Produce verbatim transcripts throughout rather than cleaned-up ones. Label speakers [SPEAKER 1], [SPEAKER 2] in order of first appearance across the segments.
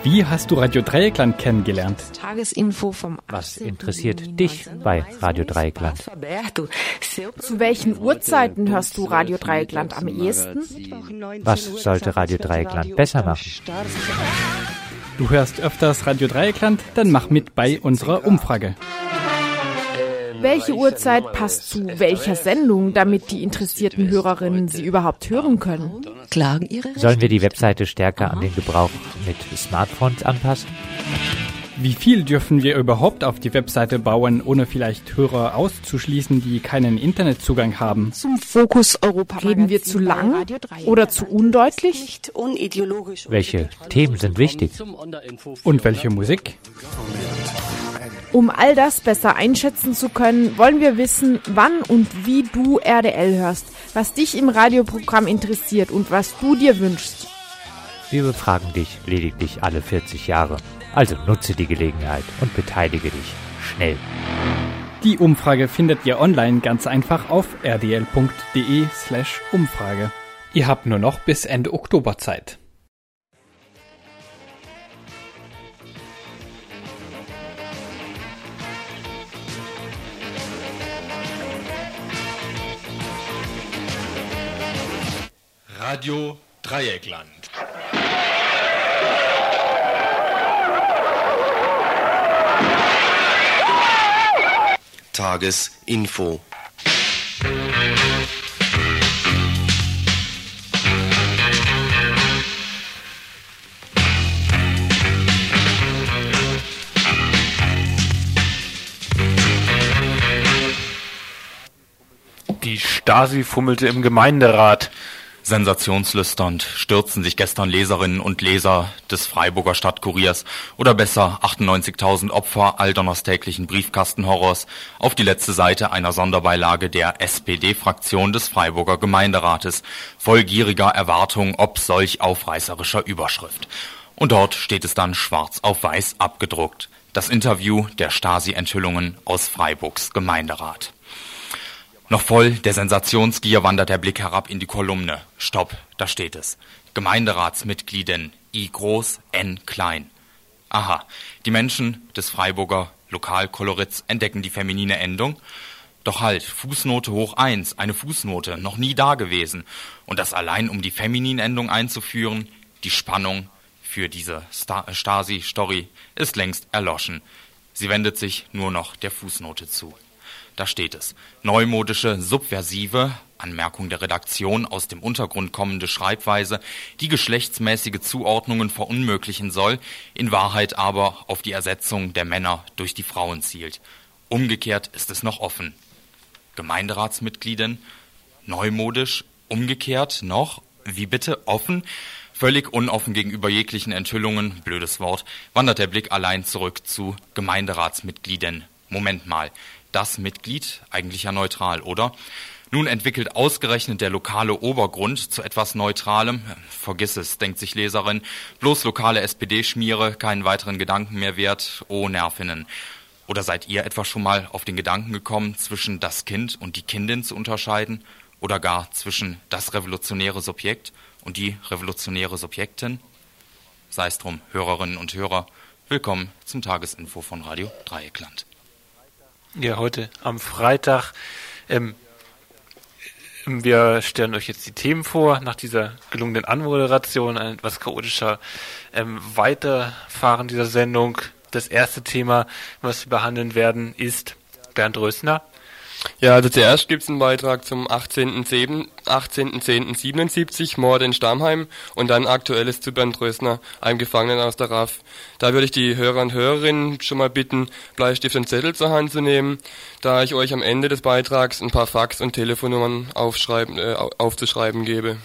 [SPEAKER 1] Wie hast du Radio Dreieckland kennengelernt?
[SPEAKER 2] Tagesinfo vom
[SPEAKER 3] Was interessiert dich bei Radio Dreieckland?
[SPEAKER 4] Zu welchen Uhrzeiten hörst du Radio Dreieckland am ehesten?
[SPEAKER 3] Was sollte Radio Dreieckland besser machen?
[SPEAKER 1] Du hörst öfters Radio Dreieckland? Dann mach mit bei unserer Umfrage.
[SPEAKER 4] Welche Uhrzeit passt zu welcher Sendung, damit die interessierten Hörerinnen sie überhaupt hören können?
[SPEAKER 2] Klagen ihre Rechte.
[SPEAKER 3] Sollen wir die Webseite stärker an den Gebrauch mit Smartphones anpassen?
[SPEAKER 1] Wie viel dürfen wir überhaupt auf die Webseite bauen, ohne vielleicht Hörer auszuschließen, die keinen Internetzugang haben?
[SPEAKER 2] Zum Fokus Europa.
[SPEAKER 4] Reden wir zu lang oder zu undeutlich?
[SPEAKER 3] Welche Themen sind wichtig?
[SPEAKER 1] Und welche Musik?
[SPEAKER 4] Um all das besser einschätzen zu können, wollen wir wissen, wann und wie du R D L hörst, was dich im Radioprogramm interessiert und was du dir wünschst.
[SPEAKER 3] Wir befragen dich lediglich alle vierzig Jahre. Also nutze die Gelegenheit und beteilige dich schnell.
[SPEAKER 1] Die Umfrage findet ihr online ganz einfach auf rdl.de slash Umfrage. Ihr habt nur noch bis Ende Oktober Zeit.
[SPEAKER 5] Radio Dreieckland. Tagesinfo.
[SPEAKER 6] Die Stasi fummelte im Gemeinderat.
[SPEAKER 5] Sensationslüsternd stürzten sich gestern Leserinnen und Leser des Freiburger Stadtkuriers oder besser achtundneunzigtausend Opfer Aldoner's täglichen Briefkastenhorrors auf die letzte Seite einer Sonderbeilage der S P D-Fraktion des Freiburger Gemeinderates, voll gieriger Erwartung ob solch aufreißerischer Überschrift. Und dort steht es dann schwarz auf weiß abgedruckt. Das Interview der Stasi-Enthüllungen aus Freiburgs Gemeinderat. Noch voll der Sensationsgier wandert der Blick herab in die Kolumne. Stopp, da steht es. Gemeinderatsmitgliedin I groß, N klein. Aha, die Menschen des Freiburger Lokalkolorits entdecken die feminine Endung. Doch halt, Fußnote hoch eins, eine Fußnote, noch nie dagewesen. Und das allein, um die feminine Endung einzuführen, die Spannung für diese Sta- Stasi-Story ist längst erloschen. Sie wendet sich nur noch der Fußnote zu. Da steht es. Neumodische, subversive, Anmerkung der Redaktion, aus dem Untergrund kommende Schreibweise, die geschlechtsmäßige Zuordnungen verunmöglichen soll, in Wahrheit aber auf die Ersetzung der Männer durch die Frauen zielt. Umgekehrt ist es noch offen. Gemeinderatsmitgliedin, neumodisch, umgekehrt noch, wie bitte, offen? Völlig unoffen gegenüber jeglichen Enthüllungen, blödes Wort, wandert der Blick allein zurück zu Gemeinderatsmitgliedin. Moment mal. Das Mitglied, eigentlich ja neutral, oder? Nun entwickelt ausgerechnet der lokale Obergrund zu etwas Neutralem. Vergiss es, denkt sich Leserin. Bloß lokale S P D-Schmiere, keinen weiteren Gedanken mehr wert. Oh, Nervinnen. Oder seid ihr etwa schon mal auf den Gedanken gekommen, zwischen das Kind und die Kindin zu unterscheiden? Oder gar zwischen das revolutionäre Subjekt und die revolutionäre Subjektin? Sei es drum, Hörerinnen und Hörer, willkommen zum Tagesinfo von Radio Dreieckland.
[SPEAKER 6] Ja, heute am Freitag. Ähm, wir stellen euch jetzt die Themen vor, nach dieser gelungenen Anmoderation, ein etwas chaotischer ähm, Weiterfahren dieser Sendung. Das erste Thema, was wir behandeln werden, ist Bernd Rösner.
[SPEAKER 7] Ja, also zuerst gibt's einen Beitrag zum achtzehnten zehnten siebenundsiebzig, Mord in Stammheim, und dann Aktuelles zu Bernd Rösner, einem Gefangenen aus der R A F. Da würde ich die Hörer und Hörerinnen schon mal bitten, Bleistift und Zettel zur Hand zu nehmen, da ich euch am Ende des Beitrags ein paar Fax- und Telefonnummern aufschreiben, äh, aufzuschreiben gebe.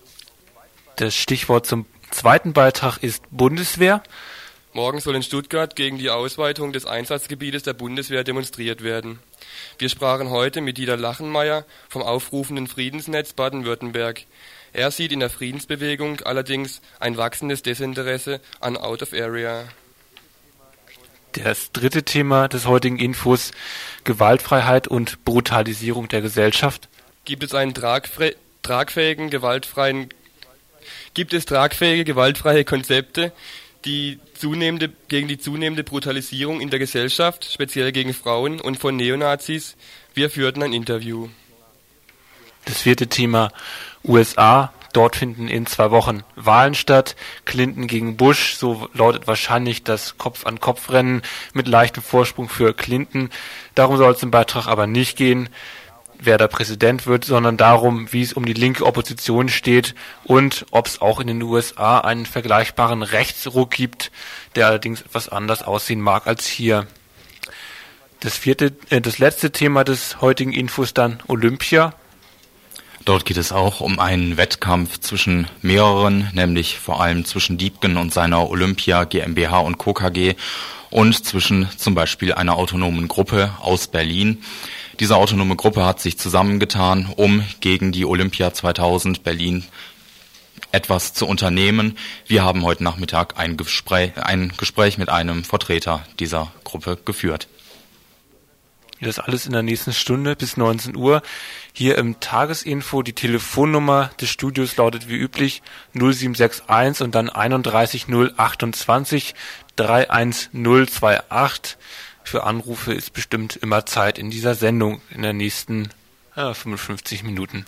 [SPEAKER 6] Das Stichwort zum zweiten Beitrag ist Bundeswehr.
[SPEAKER 7] Morgen soll in Stuttgart gegen die Ausweitung des Einsatzgebietes der Bundeswehr demonstriert werden. Wir sprachen heute mit Dieter Lachenmeier vom aufrufenden Friedensnetz Baden-Württemberg. Er sieht in der Friedensbewegung allerdings ein wachsendes Desinteresse an Out of Area.
[SPEAKER 6] Das dritte Thema des heutigen Infos: Gewaltfreiheit und Brutalisierung der Gesellschaft.
[SPEAKER 7] Gibt es einen tragfrä- tragfähigen, gewaltfreien, gibt es tragfähige, gewaltfreie Konzepte, die zunehmende, gegen die zunehmende Brutalisierung in der Gesellschaft, speziell gegen Frauen und von Neonazis. Wir führten ein Interview.
[SPEAKER 6] Das vierte Thema U S A. Dort finden in zwei Wochen Wahlen statt. Clinton gegen Bush, so lautet wahrscheinlich das Kopf-an-Kopf-Rennen mit leichtem Vorsprung für Clinton. Darum soll es im Beitrag aber nicht gehen, wer da Präsident wird, sondern darum, wie es um die linke Opposition steht und ob es auch in den U S A einen vergleichbaren Rechtsruck gibt, der allerdings etwas anders aussehen mag als hier. Das vierte, äh, das letzte Thema des heutigen Infos dann Olympia.
[SPEAKER 5] Dort geht es auch um einen Wettkampf zwischen mehreren, nämlich vor allem zwischen Diebken und seiner Olympia GmbH und Co. K G und zwischen zum Beispiel einer autonomen Gruppe aus Berlin. Diese autonome Gruppe hat sich zusammengetan, um gegen die Olympia zweitausend Berlin etwas zu unternehmen. Wir haben heute Nachmittag ein Gespräch, ein Gespräch mit einem Vertreter dieser Gruppe geführt.
[SPEAKER 6] Das alles in der nächsten Stunde bis neunzehn Uhr. Hier im Tagesinfo. Die Telefonnummer des Studios lautet wie üblich null sieben sechs eins und dann einunddreißig null achtundzwanzig dreiundachtzig null achtundzweißig. Für Anrufe ist bestimmt immer Zeit in dieser Sendung in den nächsten äh, fünfundfünfzig Minuten.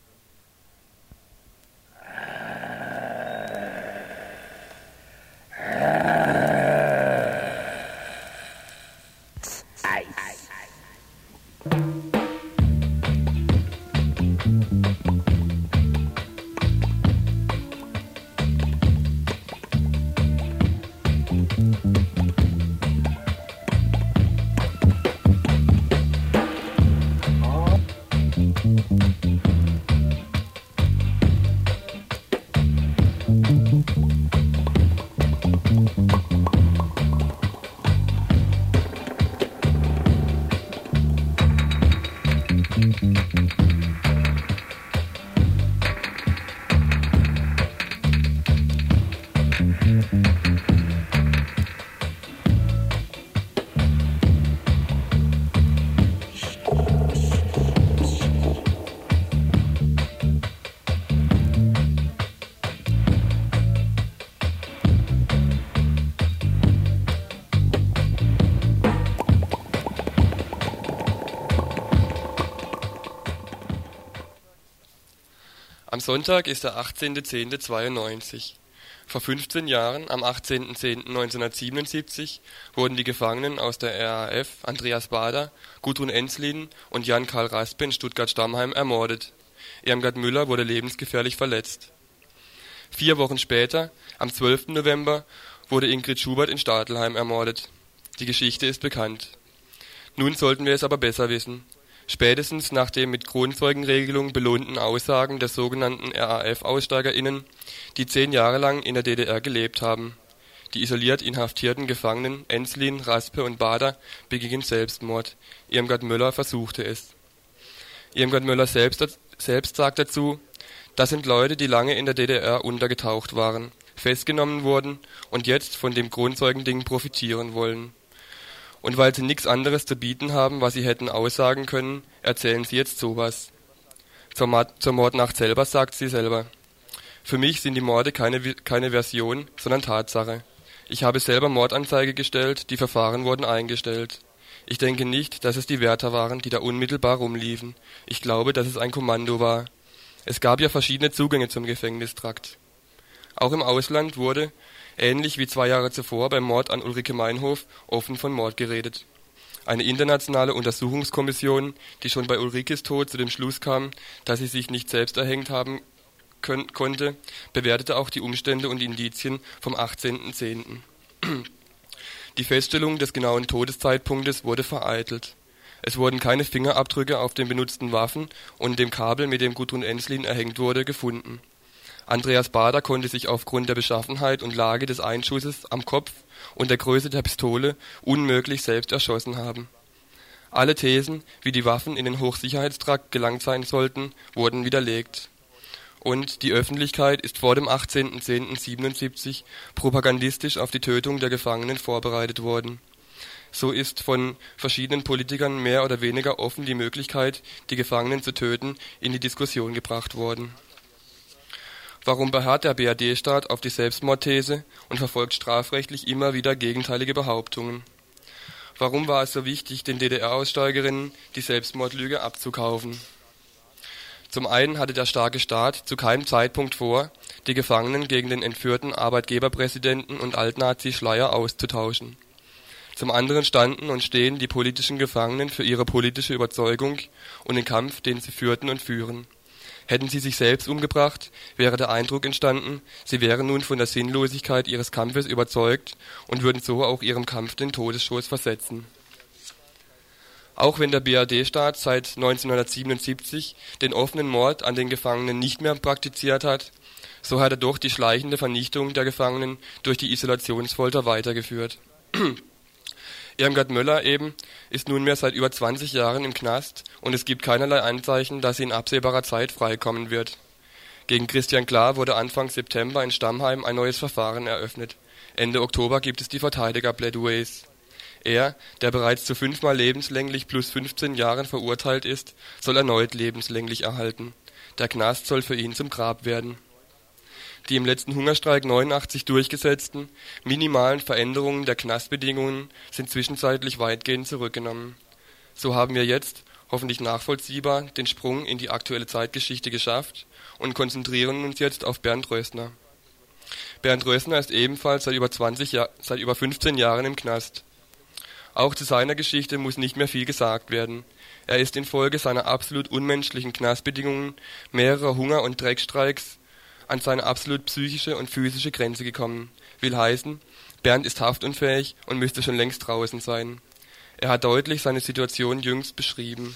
[SPEAKER 7] Am Sonntag ist der achtzehnter zehnter zweiundneunzig. Vor fünfzehn Jahren, am achtzehnter zehnter neunzehnhundertsiebenundsiebzig, wurden die Gefangenen aus der R A F Andreas Baader, Gudrun Ensslin und Jan-Karl Raspe in Stuttgart-Stammheim ermordet. Irmgard Müller wurde lebensgefährlich verletzt. Vier Wochen später, am zwölfter November, wurde Ingrid Schubert in Stadelheim ermordet. Die Geschichte ist bekannt. Nun sollten wir es aber besser wissen. Spätestens nach den mit Kronzeugenregelung belohnten Aussagen der sogenannten R A F-AussteigerInnen, die zehn Jahre lang in der D D R gelebt haben. Die isoliert inhaftierten Gefangenen Ensslin, Raspe und Baader begingen Selbstmord. Irmgard Möller versuchte es. Irmgard Möller selbst, selbst sagt dazu, das sind Leute, die lange in der D D R untergetaucht waren, festgenommen wurden und jetzt von dem Kronzeugending profitieren wollen. Und weil sie nichts anderes zu bieten haben, was sie hätten aussagen können, erzählen sie jetzt sowas. Zur, Ma- zur Mordnacht selber sagt sie selber: Für mich sind die Morde keine, keine Version, sondern Tatsache. Ich habe selber Mordanzeige gestellt, die Verfahren wurden eingestellt. Ich denke nicht, dass es die Wärter waren, die da unmittelbar rumliefen. Ich glaube, dass es ein Kommando war. Es gab ja verschiedene Zugänge zum Gefängnistrakt. Auch im Ausland wurde, ähnlich wie zwei Jahre zuvor beim Mord an Ulrike Meinhof, offen von Mord geredet. Eine internationale Untersuchungskommission, die schon bei Ulrikes Tod zu dem Schluss kam, dass sie sich nicht selbst erhängt haben können, konnte, bewertete auch die Umstände und Indizien vom achtzehnter zehnter Die Feststellung des genauen Todeszeitpunktes wurde vereitelt. Es wurden keine Fingerabdrücke auf den benutzten Waffen und dem Kabel, mit dem Gudrun Ensslin erhängt wurde, gefunden. Andreas Baader konnte sich aufgrund der Beschaffenheit und Lage des Einschusses am Kopf und der Größe der Pistole unmöglich selbst erschossen haben. Alle Thesen, wie die Waffen in den Hochsicherheitstrakt gelangt sein sollten, wurden widerlegt. Und die Öffentlichkeit ist vor dem achtzehnter zehnter siebenundsiebzig propagandistisch auf die Tötung der Gefangenen vorbereitet worden. So ist von verschiedenen Politikern mehr oder weniger offen die Möglichkeit, die Gefangenen zu töten, in die Diskussion gebracht worden. Warum beharrt der B R D-Staat auf die Selbstmordthese und verfolgt strafrechtlich immer wieder gegenteilige Behauptungen? Warum war es so wichtig, den D D R-Aussteigerinnen die Selbstmordlüge abzukaufen? Zum einen hatte der starke Staat zu keinem Zeitpunkt vor, die Gefangenen gegen den entführten Arbeitgeberpräsidenten und Altnazi Schleyer auszutauschen. Zum anderen standen und stehen die politischen Gefangenen für ihre politische Überzeugung und den Kampf, den sie führten und führen. Hätten sie sich selbst umgebracht, wäre der Eindruck entstanden, sie wären nun von der Sinnlosigkeit ihres Kampfes überzeugt und würden so auch ihrem Kampf den Todesstoß versetzen. Auch wenn der B R D-Staat seit neunzehnhundertsiebenundsiebzig den offenen Mord an den Gefangenen nicht mehr praktiziert hat, so hat er doch die schleichende Vernichtung der Gefangenen durch die Isolationsfolter weitergeführt. Irmgard Möller eben ist nunmehr seit über zwanzig Jahren im Knast und es gibt keinerlei Anzeichen, dass sie in absehbarer Zeit freikommen wird. Gegen Christian Klar wurde Anfang September in Stammheim ein neues Verfahren eröffnet. Ende Oktober gibt es die Verteidigerplädoyers. Er, der bereits zu fünfmal lebenslänglich plus fünfzehn Jahren verurteilt ist, soll erneut lebenslänglich erhalten. Der Knast soll für ihn zum Grab werden. Die im letzten Hungerstreik neunundachtzig durchgesetzten, minimalen Veränderungen der Knastbedingungen sind zwischenzeitlich weitgehend zurückgenommen. So haben wir jetzt, hoffentlich nachvollziehbar, den Sprung in die aktuelle Zeitgeschichte geschafft und konzentrieren uns jetzt auf Bernd Rösner. Bernd Rösner ist ebenfalls seit über zwanzig Jahr, seit über fünfzehn Jahren im Knast. Auch zu seiner Geschichte muss nicht mehr viel gesagt werden. Er ist infolge seiner absolut unmenschlichen Knastbedingungen, mehrerer Hunger- und Dreckstreiks an seine absolut psychische und physische Grenze gekommen. Will heißen, Bernd ist haftunfähig und müsste schon längst draußen sein. Er hat deutlich seine Situation jüngst beschrieben.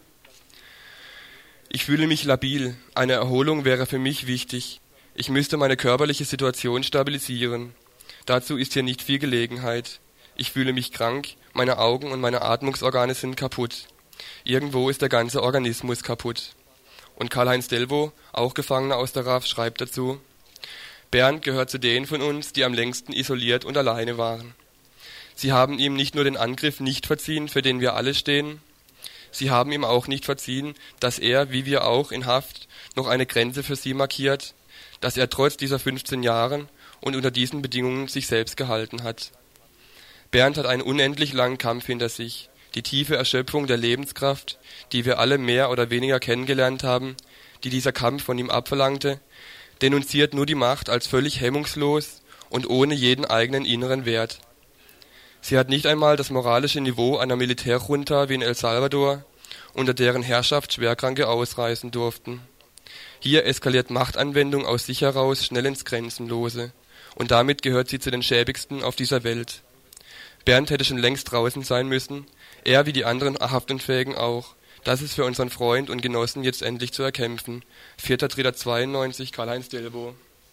[SPEAKER 7] Ich fühle mich labil. Eine Erholung wäre für mich wichtig. Ich müsste meine körperliche Situation stabilisieren. Dazu ist hier nicht viel Gelegenheit. Ich fühle mich krank, meine Augen und meine Atmungsorgane sind kaputt. Irgendwo ist der ganze Organismus kaputt. Und Karl-Heinz Delvaux, auch Gefangener aus der R A F, schreibt dazu: Bernd gehört zu denen von uns, die am längsten isoliert und alleine waren. Sie haben ihm nicht nur den Angriff nicht verziehen, für den wir alle stehen, sie haben ihm auch nicht verziehen, dass er, wie wir auch, in Haft noch eine Grenze für sie markiert, dass er trotz dieser fünfzehn Jahren und unter diesen Bedingungen sich selbst gehalten hat. Bernd hat einen unendlich langen Kampf hinter sich. Die tiefe Erschöpfung der Lebenskraft, die wir alle mehr oder weniger kennengelernt haben, die dieser Kampf von ihm abverlangte, denunziert nur die Macht als völlig hemmungslos und ohne jeden eigenen inneren Wert. Sie hat nicht einmal das moralische Niveau einer Militärjunta wie in El Salvador, unter deren Herrschaft Schwerkranke ausreisen durften. Hier eskaliert Machtanwendung aus sich heraus schnell ins Grenzenlose, und damit gehört sie zu den schäbigsten auf dieser Welt. Bernd hätte schon längst draußen sein müssen, er wie die anderen Haftunfähigen auch. Das ist für unseren Freund und Genossen jetzt endlich zu erkämpfen. vierter dritter zweiundneunzig, Karl-Heinz Delvaux.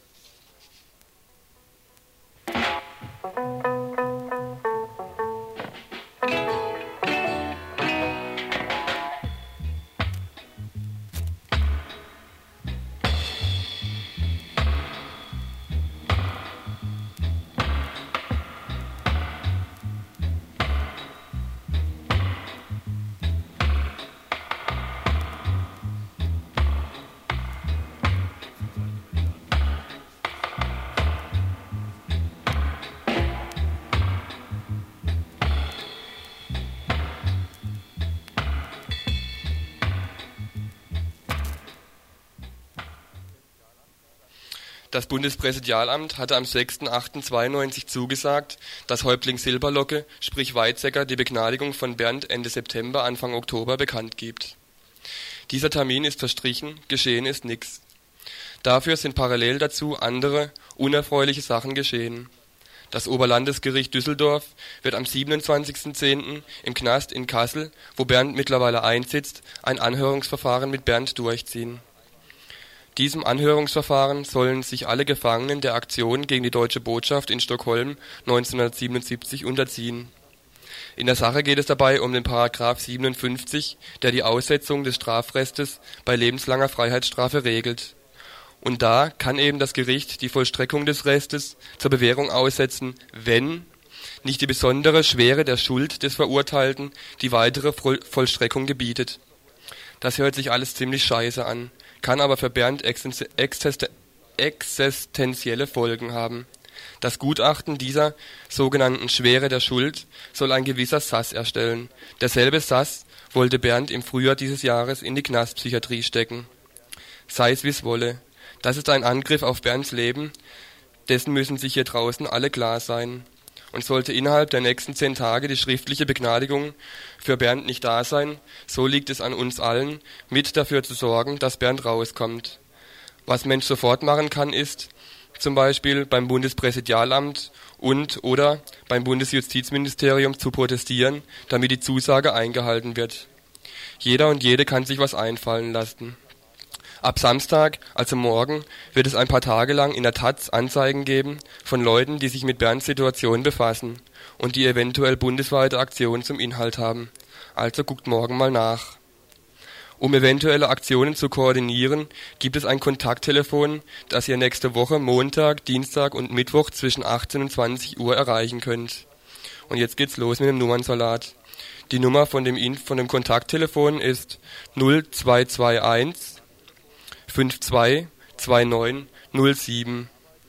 [SPEAKER 7] Das Bundespräsidialamt hatte am sechster achter zweiundneunzig zugesagt, dass Häuptling Silberlocke, sprich Weizsäcker, die Begnadigung von Bernd Ende September, Anfang Oktober bekannt gibt. Dieser Termin ist verstrichen, geschehen ist nix. Dafür sind parallel dazu andere, unerfreuliche Sachen geschehen. Das Oberlandesgericht Düsseldorf wird am siebenundzwanzigster zehnter im Knast in Kassel, wo Bernd mittlerweile einsitzt, ein Anhörungsverfahren mit Bernd durchziehen. Diesem Anhörungsverfahren sollen sich alle Gefangenen der Aktion gegen die Deutsche Botschaft in Stockholm neunzehnhundertsiebenundsiebzig unterziehen. In der Sache geht es dabei um den Paragraph siebenundfünfzig, der die Aussetzung des Strafrestes bei lebenslanger Freiheitsstrafe regelt. Und da kann eben das Gericht die Vollstreckung des Restes zur Bewährung aussetzen, wenn nicht die besondere Schwere der Schuld des Verurteilten die weitere Vollstreckung gebietet. Das hört sich alles ziemlich scheiße an, kann aber für Bernd existenzielle Folgen haben. Das Gutachten dieser sogenannten Schwere der Schuld soll ein gewisser Sass erstellen. Derselbe Sass wollte Bernd im Frühjahr dieses Jahres in die Knastpsychiatrie stecken. Sei es wie's wolle. Das ist ein Angriff auf Bernds Leben, dessen müssen sich hier draußen alle klar sein. Und sollte innerhalb der nächsten zehn Tage die schriftliche Begnadigung für Bernd nicht da sein, so liegt es an uns allen, mit dafür zu sorgen, dass Bernd rauskommt. Was Mensch sofort machen kann, ist zum Beispiel beim Bundespräsidialamt und oder beim Bundesjustizministerium zu protestieren, damit die Zusage eingehalten wird. Jeder und jede kann sich was einfallen lassen. Ab Samstag, also morgen, wird es ein paar Tage lang in der Taz Anzeigen geben von Leuten, die sich mit Bernds Situation befassen und die eventuell bundesweite Aktionen zum Inhalt haben. Also guckt morgen mal nach. Um eventuelle Aktionen zu koordinieren, gibt es ein Kontakttelefon, das ihr nächste Woche Montag, Dienstag und Mittwoch zwischen achtzehn und zwanzig Uhr erreichen könnt. Und jetzt geht's los mit dem Nummernsalat. Die Nummer von dem, von dem Kontakttelefon ist null zwei zwei eins fünf zwei zwei neun null sieben.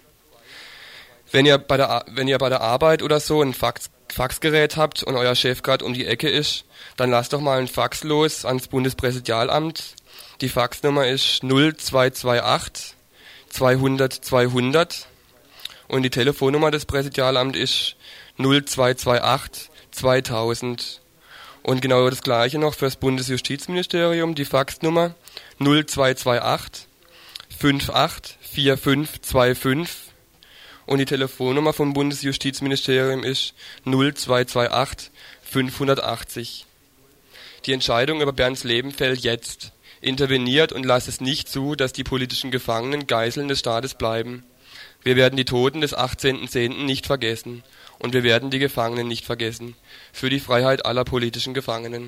[SPEAKER 7] Wenn ihr bei der wenn ihr bei der Arbeit oder so ein Fax, Faxgerät habt und euer Chef gerade um die Ecke ist, dann lasst doch mal einen Fax los ans Bundespräsidialamt. Die Faxnummer ist null zwei zwei acht zweihundert zweihundert und die Telefonnummer des Präsidialamts ist null zwei zwei acht zweitausend. Und genau das gleiche noch fürs Bundesjustizministerium, die Faxnummer null zwei zwei acht fünf acht vier fünf zwei fünf und die Telefonnummer vom Bundesjustizministerium ist null zwei zwei acht fünfhundertachtzig. Die Entscheidung über Bernds Leben fällt jetzt. Interveniert und lasst es nicht zu, dass die politischen Gefangenen Geiseln des Staates bleiben. Wir werden die Toten des achtzehnten zehnten nicht vergessen. Und wir werden die Gefangenen nicht vergessen. Für die Freiheit aller politischen Gefangenen.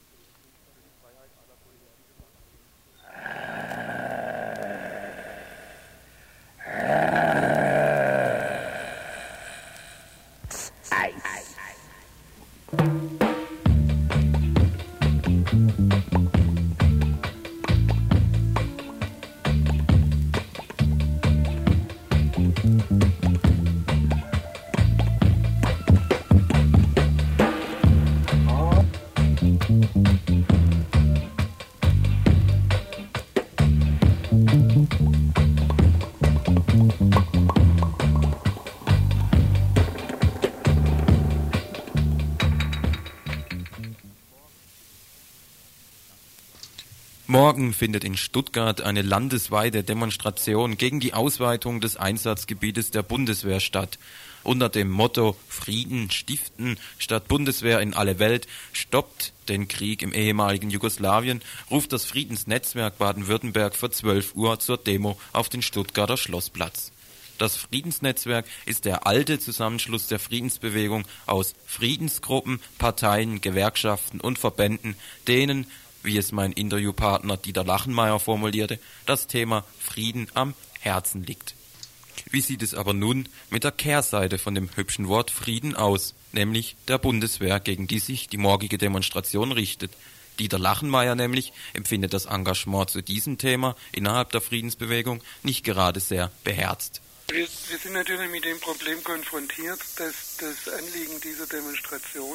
[SPEAKER 8] Morgen findet in Stuttgart eine landesweite Demonstration gegen die Ausweitung des Einsatzgebietes der Bundeswehr statt. Unter dem Motto Frieden stiften statt Bundeswehr in alle Welt, stoppt den Krieg im ehemaligen Jugoslawien, ruft das Friedensnetzwerk Baden-Württemberg für zwölf Uhr zur Demo auf den Stuttgarter Schlossplatz. Das Friedensnetzwerk ist der alte Zusammenschluss der Friedensbewegung aus Friedensgruppen, Parteien, Gewerkschaften und Verbänden, denen, wie es mein Interviewpartner Dieter Lachenmeier formulierte, das Thema Frieden am Herzen liegt. Wie sieht es aber nun mit der Kehrseite von dem hübschen Wort Frieden aus, nämlich der Bundeswehr, gegen die sich die morgige Demonstration richtet? Dieter Lachenmeier nämlich empfindet das Engagement zu diesem Thema innerhalb der Friedensbewegung nicht gerade sehr beherzt.
[SPEAKER 9] Wir, wir sind natürlich mit dem Problem konfrontiert, dass das Anliegen dieser Demonstration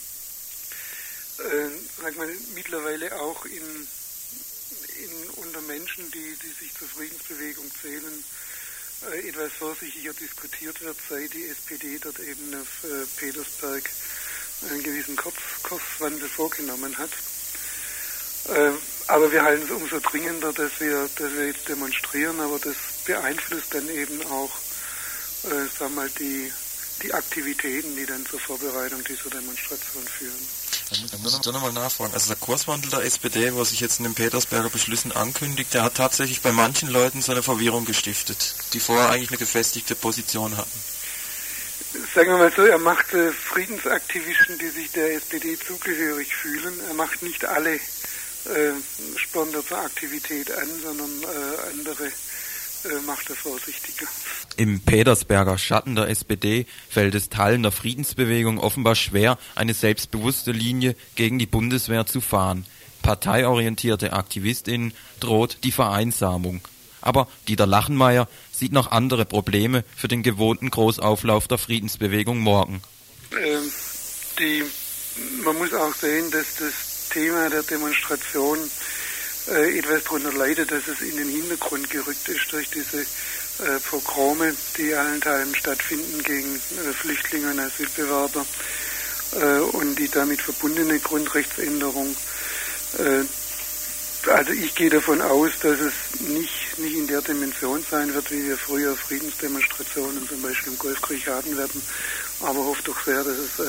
[SPEAKER 9] Äh, sag mal, mittlerweile auch in, in unter Menschen, die, die sich zur Friedensbewegung zählen, äh, etwas vorsichtiger diskutiert wird, seit die S P D dort eben auf äh, Petersberg einen gewissen Kurz, Kurswandel vorgenommen hat. Äh, aber wir halten es umso dringender, dass wir, dass wir jetzt demonstrieren, aber das beeinflusst dann eben auch, äh, sag mal, die, die Aktivitäten, die dann zur Vorbereitung dieser Demonstration führen.
[SPEAKER 10] Da muss ich doch nochmal nachfragen. Also der Kurswandel der S P D, was sich jetzt in den Petersberger Beschlüssen ankündigt, der hat tatsächlich bei manchen Leuten so eine Verwirrung gestiftet, die vorher eigentlich eine gefestigte Position hatten.
[SPEAKER 9] Sagen wir mal so, er macht äh, Friedensaktivisten, die sich der S P D zugehörig fühlen. Er macht nicht alle äh, Sponder zur Aktivität an, sondern äh, andere äh, macht er vorsichtiger.
[SPEAKER 8] Im Petersberger Schatten der S P D fällt es Teilen der Friedensbewegung offenbar schwer, eine selbstbewusste Linie gegen die Bundeswehr zu fahren. Parteiorientierte AktivistInnen droht die Vereinsamung. Aber Dieter Lachenmeier sieht noch andere Probleme für den gewohnten Großauflauf der Friedensbewegung morgen.
[SPEAKER 9] Ähm, die, man muss auch sehen, dass das Thema der Demonstration äh, etwas darunter leidet, dass es in den Hintergrund gerückt ist durch diese äh, Pogrome, die allenthalben stattfinden gegen äh, Flüchtlinge und Asylbewerber äh, und die damit verbundene Grundrechtsänderung. Äh, Also ich gehe davon aus, dass es nicht, nicht in der Dimension sein wird, wie wir früher Friedensdemonstrationen zum Beispiel im Golfkrieg hatten werden, aber hoffe doch sehr, dass es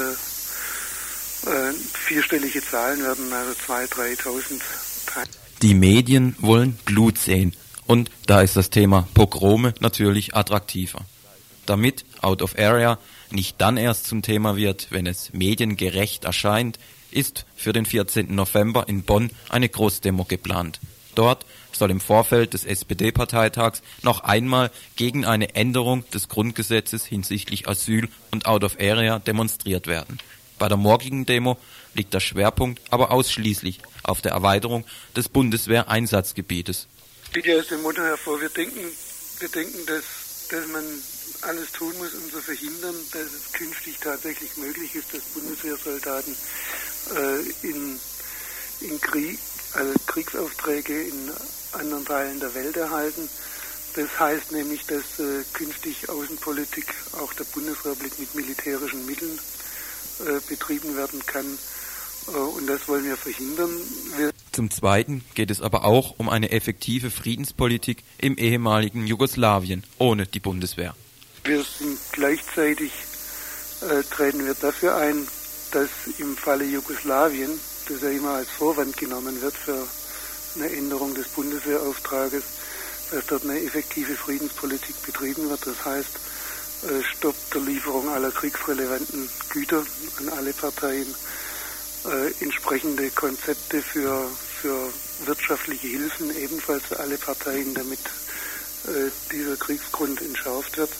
[SPEAKER 9] äh, äh, vierstellige Zahlen werden, also zweitausend, dreitausend.
[SPEAKER 8] Die Medien wollen Blut sehen und da ist das Thema Pogrome natürlich attraktiver. Damit Out of Area nicht dann erst zum Thema wird, wenn es mediengerecht erscheint, ist für den vierzehnten November in Bonn eine Großdemo geplant. Dort soll im Vorfeld des S P D-Parteitags noch einmal gegen eine Änderung des Grundgesetzes hinsichtlich Asyl und Out of Area demonstriert werden. Bei der morgigen Demo liegt der Schwerpunkt aber ausschließlich auf der Erweiterung des Bundeswehreinsatzgebietes.
[SPEAKER 9] Geht ja aus dem Motto hervor, wir denken, wir denken, dass, dass man alles tun muss, um zu verhindern, dass es künftig tatsächlich möglich ist, dass Bundeswehrsoldaten äh, in, in Krieg, also Kriegsaufträge in anderen Teilen der Welt erhalten. Das heißt nämlich, dass äh, künftig Außenpolitik auch der Bundesrepublik mit militärischen Mitteln äh, betrieben werden kann. Äh, und das wollen wir verhindern. Wir
[SPEAKER 8] Zum Zweiten geht es aber auch um eine effektive Friedenspolitik im ehemaligen Jugoslawien ohne die Bundeswehr.
[SPEAKER 9] Wir sind gleichzeitig, äh, treten wir dafür ein, dass im Falle Jugoslawien, das ja immer als Vorwand genommen wird für eine Änderung des Bundeswehrauftrages, dass dort eine effektive Friedenspolitik betrieben wird. Das heißt, äh, Stopp der Lieferung aller kriegsrelevanten Güter an alle Parteien, äh, entsprechende Konzepte für, für wirtschaftliche Hilfen ebenfalls für alle Parteien, damit äh, dieser Kriegsgrund entschärft wird.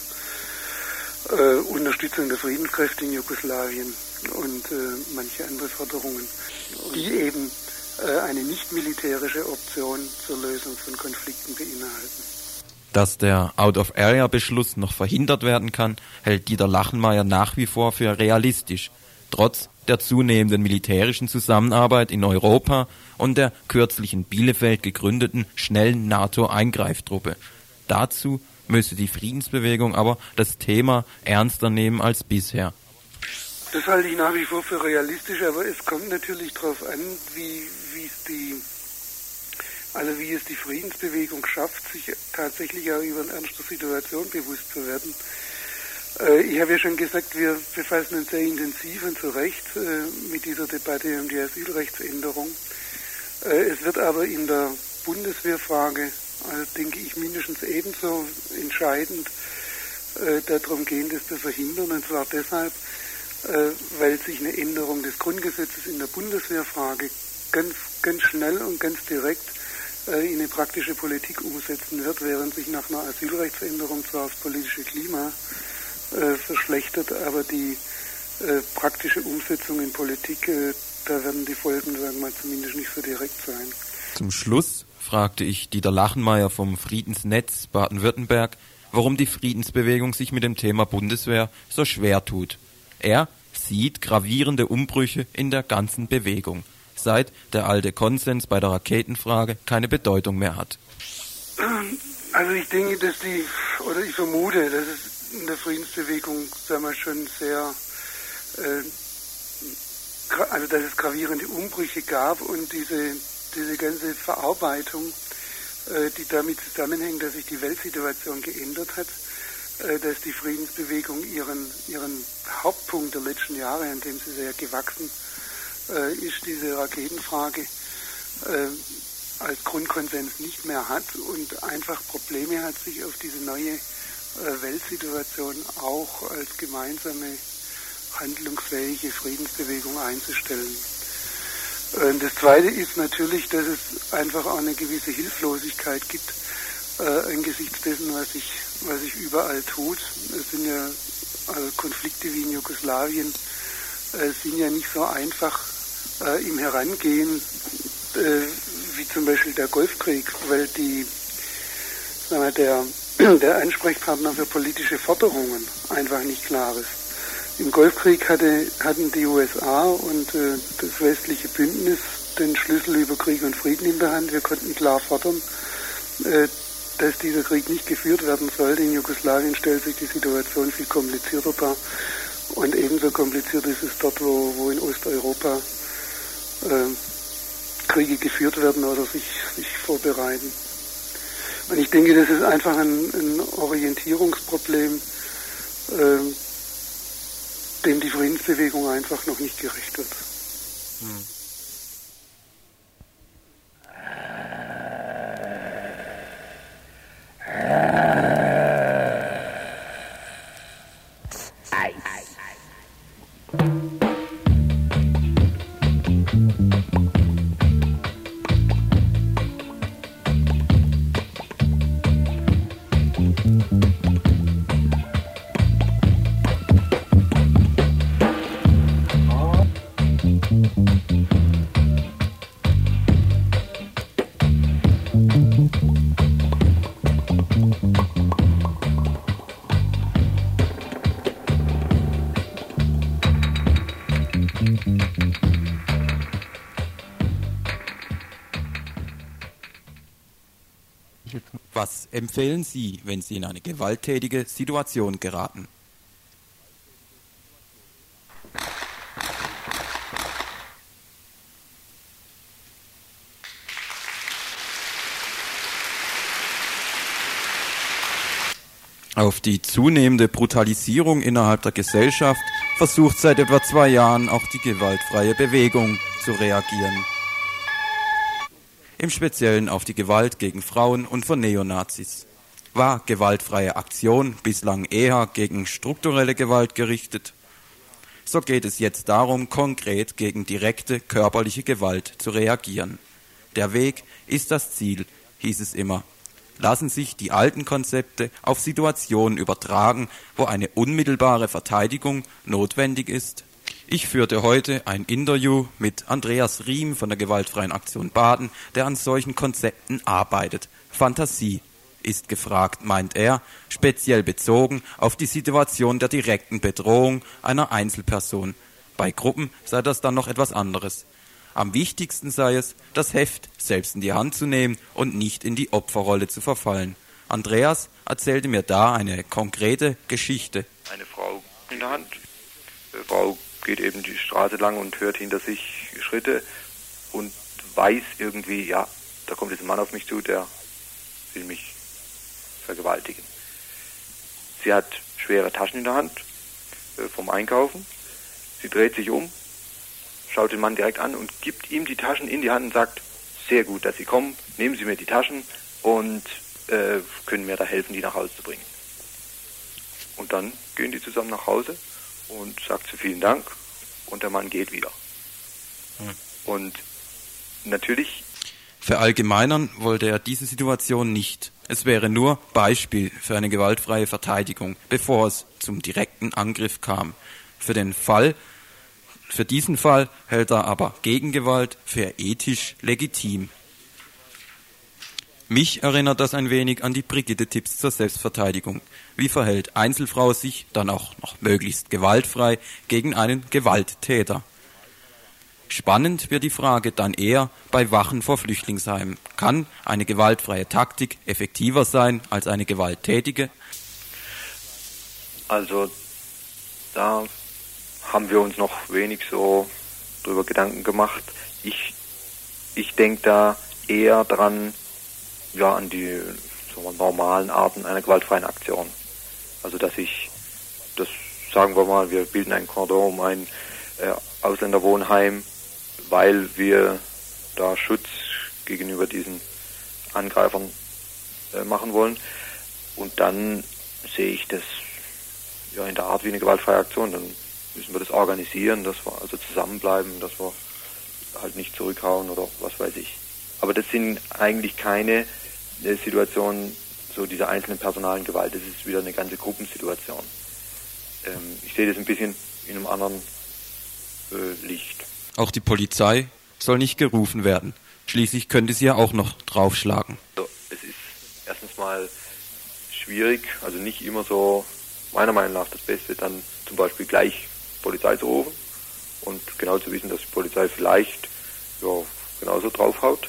[SPEAKER 9] Äh, Unterstützung der Friedenskräfte in Jugoslawien und äh, manche andere Forderungen, die eben äh, eine nicht militärische Option zur Lösung von Konflikten beinhalten.
[SPEAKER 8] Dass der Out-of-Area-Beschluss noch verhindert werden kann, hält Dieter Lachenmeier nach wie vor für realistisch, trotz der zunehmenden militärischen Zusammenarbeit in Europa und der kürzlich in Bielefeld gegründeten schnellen NATO-Eingreiftruppe. Dazu müsse die Friedensbewegung aber das Thema ernster nehmen als bisher.
[SPEAKER 9] Das halte ich nach wie vor für realistisch, aber es kommt natürlich darauf an, wie, wie es die, also wie es die Friedensbewegung schafft, sich tatsächlich auch über eine ernste Situation bewusst zu werden. Äh, ich habe ja schon gesagt, wir befassen uns sehr intensiv und zu Recht äh, mit dieser Debatte um die Asylrechtsänderung. Äh, es wird aber in der Bundeswehrfrage, also denke ich, mindestens ebenso entscheidend äh, darum gehen, das zu verhindern, und zwar deshalb, äh, weil sich eine Änderung des Grundgesetzes in der Bundeswehrfrage ganz, ganz schnell und ganz direkt äh, in eine praktische Politik umsetzen wird, während sich nach einer Asylrechtsänderung zwar das politische Klima äh, verschlechtert, aber die äh, praktische Umsetzung in Politik, äh, da werden die Folgen, sagen wir mal, zumindest nicht so direkt sein.
[SPEAKER 8] Zum Schluss fragte ich Dieter Lachenmeier vom Friedensnetz Baden-Württemberg, warum die Friedensbewegung sich mit dem Thema Bundeswehr so schwer tut. Er sieht gravierende Umbrüche in der ganzen Bewegung, seit der alte Konsens bei der Raketenfrage keine Bedeutung mehr hat.
[SPEAKER 9] Also ich denke, dass die, oder ich vermute, dass es in der Friedensbewegung, sagen wir, schon sehr, äh, also dass es gravierende Umbrüche gab und diese diese ganze Verarbeitung, äh, die damit zusammenhängt, dass sich die Weltsituation geändert hat, äh, dass die Friedensbewegung ihren, ihren Hauptpunkt der letzten Jahre, an dem sie sehr gewachsen äh, ist, diese Raketenfrage, äh, als Grundkonsens nicht mehr hat und einfach Probleme hat, sich auf diese neue äh, Weltsituation auch als gemeinsame, handlungsfähige Friedensbewegung einzustellen. Das Zweite ist natürlich, dass es einfach auch eine gewisse Hilflosigkeit gibt äh, angesichts dessen, was sich was sich überall tut. Es sind ja also Konflikte wie in Jugoslawien äh, sind ja nicht so einfach äh, im Herangehen äh, wie zum Beispiel der Golfkrieg, weil die sagen wir, der, der Ansprechpartner für politische Forderungen einfach nicht klar ist. Im Golfkrieg hatte, hatten die U S A und äh, das westliche Bündnis den Schlüssel über Krieg und Frieden in der Hand. Wir konnten klar fordern, äh, dass dieser Krieg nicht geführt werden sollte. In Jugoslawien stellt sich die Situation viel komplizierter dar. Und ebenso kompliziert ist es dort, wo, wo in Osteuropa äh, Kriege geführt werden oder sich, sich vorbereiten. Und ich denke, das ist einfach ein, ein Orientierungsproblem, äh, dem die Friedensbewegung einfach noch nicht gerecht wird. Hm.
[SPEAKER 8] Was empfehlen Sie, wenn Sie in eine gewalttätige Situation geraten? Auf die zunehmende Brutalisierung innerhalb der Gesellschaft versucht seit etwa zwei Jahren auch die gewaltfreie Bewegung zu reagieren. Im Speziellen auf die Gewalt gegen Frauen und von Neonazis. War gewaltfreie Aktion bislang eher gegen strukturelle Gewalt gerichtet? So geht es jetzt darum, konkret gegen direkte körperliche Gewalt zu reagieren. Der Weg ist das Ziel, hieß es immer. Lassen sich die alten Konzepte auf Situationen übertragen, wo eine unmittelbare Verteidigung notwendig ist? Ich führte heute ein Interview mit Andreas Riem von der gewaltfreien Aktion Baden, der an solchen Konzepten arbeitet. Fantasie ist gefragt, meint er, speziell bezogen auf die Situation der direkten Bedrohung einer Einzelperson. Bei Gruppen sei das dann noch etwas anderes. Am wichtigsten sei es, das Heft selbst in die Hand zu nehmen und nicht in die Opferrolle zu verfallen. Andreas erzählte mir da eine konkrete Geschichte.
[SPEAKER 11] Eine Frau in der Hand, die Frau geht eben die Straße lang und hört hinter sich Schritte und weiß irgendwie, ja, da kommt jetzt ein Mann auf mich zu, der will mich vergewaltigen. Sie hat schwere Taschen in der Hand äh, vom Einkaufen. Sie dreht sich um, schaut den Mann direkt an und gibt ihm die Taschen in die Hand und sagt, sehr gut, dass Sie kommen, nehmen Sie mir die Taschen und äh, können mir da helfen, die nach Hause zu bringen. Und dann gehen die zusammen nach Hause und sagt sie vielen Dank und der Mann geht wieder. Hm. Und natürlich...
[SPEAKER 8] Verallgemeinern wollte er diese Situation nicht. Es wäre nur Beispiel für eine gewaltfreie Verteidigung, bevor es zum direkten Angriff kam. Für den Fall, für diesen Fall hält er aber Gegengewalt für ethisch legitim. Mich erinnert das ein wenig an die Brigitte-Tipps zur Selbstverteidigung. Wie verhält Einzelfrau sich dann auch noch möglichst gewaltfrei gegen einen Gewalttäter? Spannend wird die Frage dann eher bei Wachen vor Flüchtlingsheimen. Kann eine gewaltfreie Taktik effektiver sein als eine gewalttätige?
[SPEAKER 11] Also da haben wir uns noch wenig so drüber Gedanken gemacht. Ich, ich denke da eher dran, ja, an die so normalen Arten einer gewaltfreien Aktion. Also dass ich, das sagen wir mal, wir bilden ein Kordon um ein äh, Ausländerwohnheim, weil wir da Schutz gegenüber diesen Angreifern äh, machen wollen. Und dann sehe ich das ja in der Art wie eine gewaltfreie Aktion. Dann müssen wir das organisieren, dass wir also zusammenbleiben, dass wir halt nicht zurückhauen oder was weiß ich. Aber das sind eigentlich keine Situationen so dieser einzelnen personalen Gewalt. Das ist wieder eine ganze Gruppensituation. Ähm, ich sehe das ein bisschen in einem anderen äh, Licht.
[SPEAKER 8] Auch die Polizei soll nicht gerufen werden. Schließlich könnte sie ja auch noch draufschlagen.
[SPEAKER 11] Also, es ist erstens mal schwierig, also nicht immer so, meiner Meinung nach das Beste, dann zum Beispiel gleich Polizei zu rufen und genau zu wissen, dass die Polizei vielleicht ja, genauso draufhaut.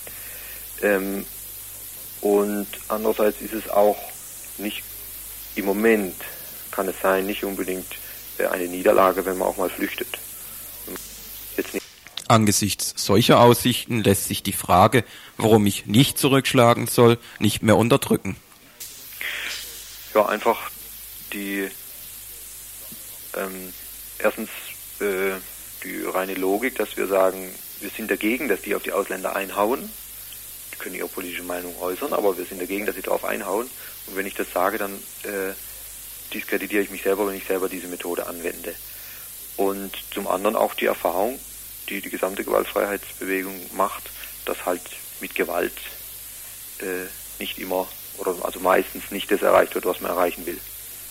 [SPEAKER 11] Ähm, und andererseits ist es auch nicht, im Moment kann es sein, nicht unbedingt äh, eine Niederlage, wenn man auch mal flüchtet. Jetzt nicht.
[SPEAKER 8] Angesichts solcher Aussichten lässt sich die Frage, warum ich nicht zurückschlagen soll, nicht mehr unterdrücken.
[SPEAKER 11] Ja, einfach die ähm, erstens äh, die reine Logik, dass wir sagen, wir sind dagegen, dass die auf die Ausländer einhauen. Die können ihre politische Meinung äußern, aber wir sind dagegen, dass sie darauf einhauen. Und wenn ich das sage, dann äh, diskreditiere ich mich selber, wenn ich selber diese Methode anwende. Und zum anderen auch die Erfahrung, die die gesamte Gewaltfreiheitsbewegung macht, dass halt mit Gewalt äh, nicht immer oder also meistens nicht das erreicht wird, was man erreichen will.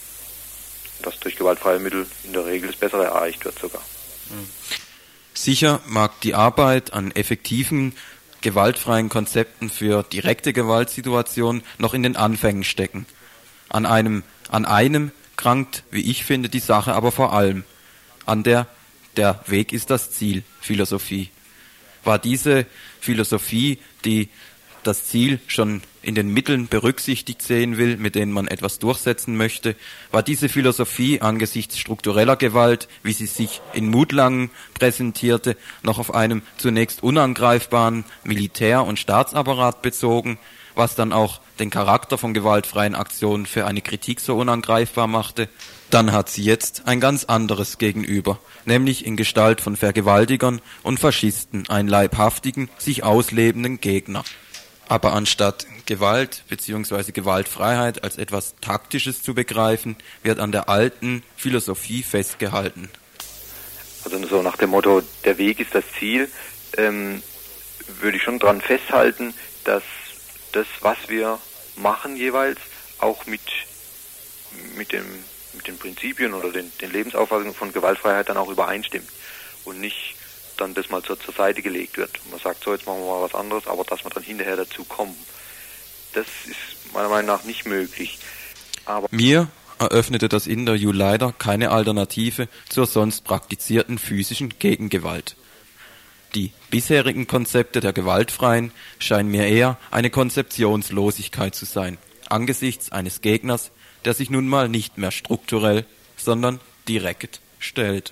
[SPEAKER 11] Dass durch gewaltfreie Mittel in der Regel das Bessere erreicht wird sogar.
[SPEAKER 8] Sicher mag die Arbeit an effektiven, gewaltfreien Konzepten für direkte Gewaltsituationen noch in den Anfängen stecken. An einem, an einem krankt, wie ich finde, die Sache aber vor allem. An der Der Weg ist das Ziel Philosophie. War diese Philosophie, die das Ziel schon in den Mitteln berücksichtigt sehen will, mit denen man etwas durchsetzen möchte, war diese Philosophie angesichts struktureller Gewalt, wie sie sich in Mutlangen präsentierte, noch auf einem zunächst unangreifbaren Militär- und Staatsapparat bezogen, was dann auch den Charakter von gewaltfreien Aktionen für eine Kritik so unangreifbar machte, dann hat sie jetzt ein ganz anderes Gegenüber, nämlich in Gestalt von Vergewaltigern und Faschisten, einen leibhaftigen, sich auslebenden Gegner. Aber anstatt Gewalt bzw. Gewaltfreiheit als etwas Taktisches zu begreifen, wird an der alten Philosophie festgehalten.
[SPEAKER 11] Also so nach dem Motto, der Weg ist das Ziel, ähm, würde ich schon dran festhalten, dass das, was wir machen jeweils, auch mit, mit, dem, mit den Prinzipien oder den, den Lebensauffassungen von Gewaltfreiheit dann auch übereinstimmt und nicht dann das mal zur, zur Seite gelegt wird. Und man sagt, so, jetzt machen wir mal was anderes, aber dass wir dann hinterher dazu kommen, das ist meiner Meinung nach nicht möglich. Aber
[SPEAKER 8] Mir eröffnete das Interview leider keine Alternative zur sonst praktizierten physischen Gegengewalt. Die bisherigen Konzepte der Gewaltfreien scheinen mir eher eine Konzeptionslosigkeit zu sein, angesichts eines Gegners, der sich nun mal nicht mehr strukturell, sondern direkt stellt.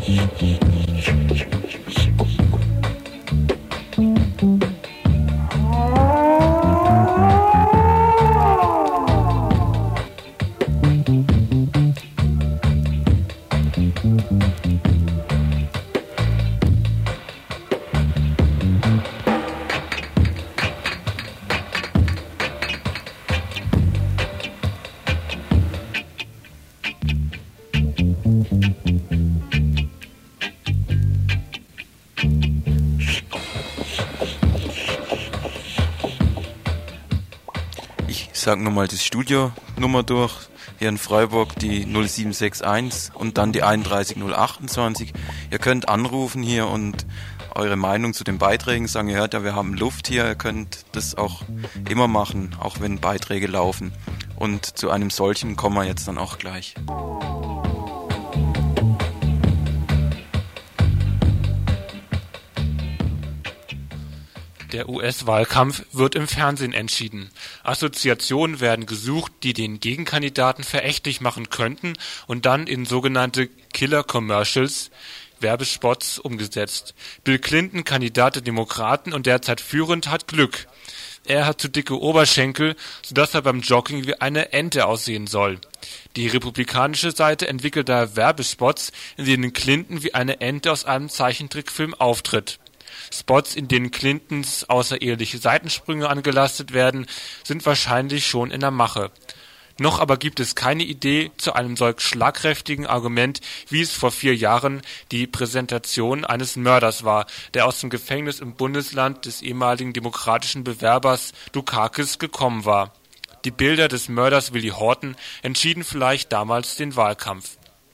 [SPEAKER 8] Ich sage nochmal das Studionummer durch. Hier in Freiburg die null sieben sechs eins und dann die einunddreißig null achtundzwanzig. Ihr könnt anrufen hier und eure Meinung zu den Beiträgen sagen. Ihr hört ja, wir haben Luft hier. Ihr könnt das auch immer machen, auch wenn Beiträge laufen. Und zu einem solchen kommen wir jetzt dann auch gleich.
[SPEAKER 6] Der U S-Wahlkampf wird im Fernsehen entschieden. Assoziationen werden gesucht, die den Gegenkandidaten verächtlich machen könnten und dann in sogenannte Killer-Commercials, Werbespots, umgesetzt. Bill Clinton, Kandidat der Demokraten und derzeit führend, hat Glück. Er hat zu dicke Oberschenkel, sodass er beim Jogging wie eine Ente aussehen soll. Die republikanische Seite entwickelt daher Werbespots, in denen Clinton wie eine Ente aus einem Zeichentrickfilm auftritt. Spots, in denen Clintons außereheliche Seitensprünge angelastet werden, sind wahrscheinlich schon in der Mache. Noch aber gibt es keine Idee zu einem solch schlagkräftigen Argument, wie es vor vier Jahren die Präsentation eines Mörders war, der aus dem Gefängnis im Bundesland des ehemaligen demokratischen Bewerbers Dukakis gekommen war. Die Bilder des Mörders Willie Horton entschieden vielleicht damals den Wahlkampf.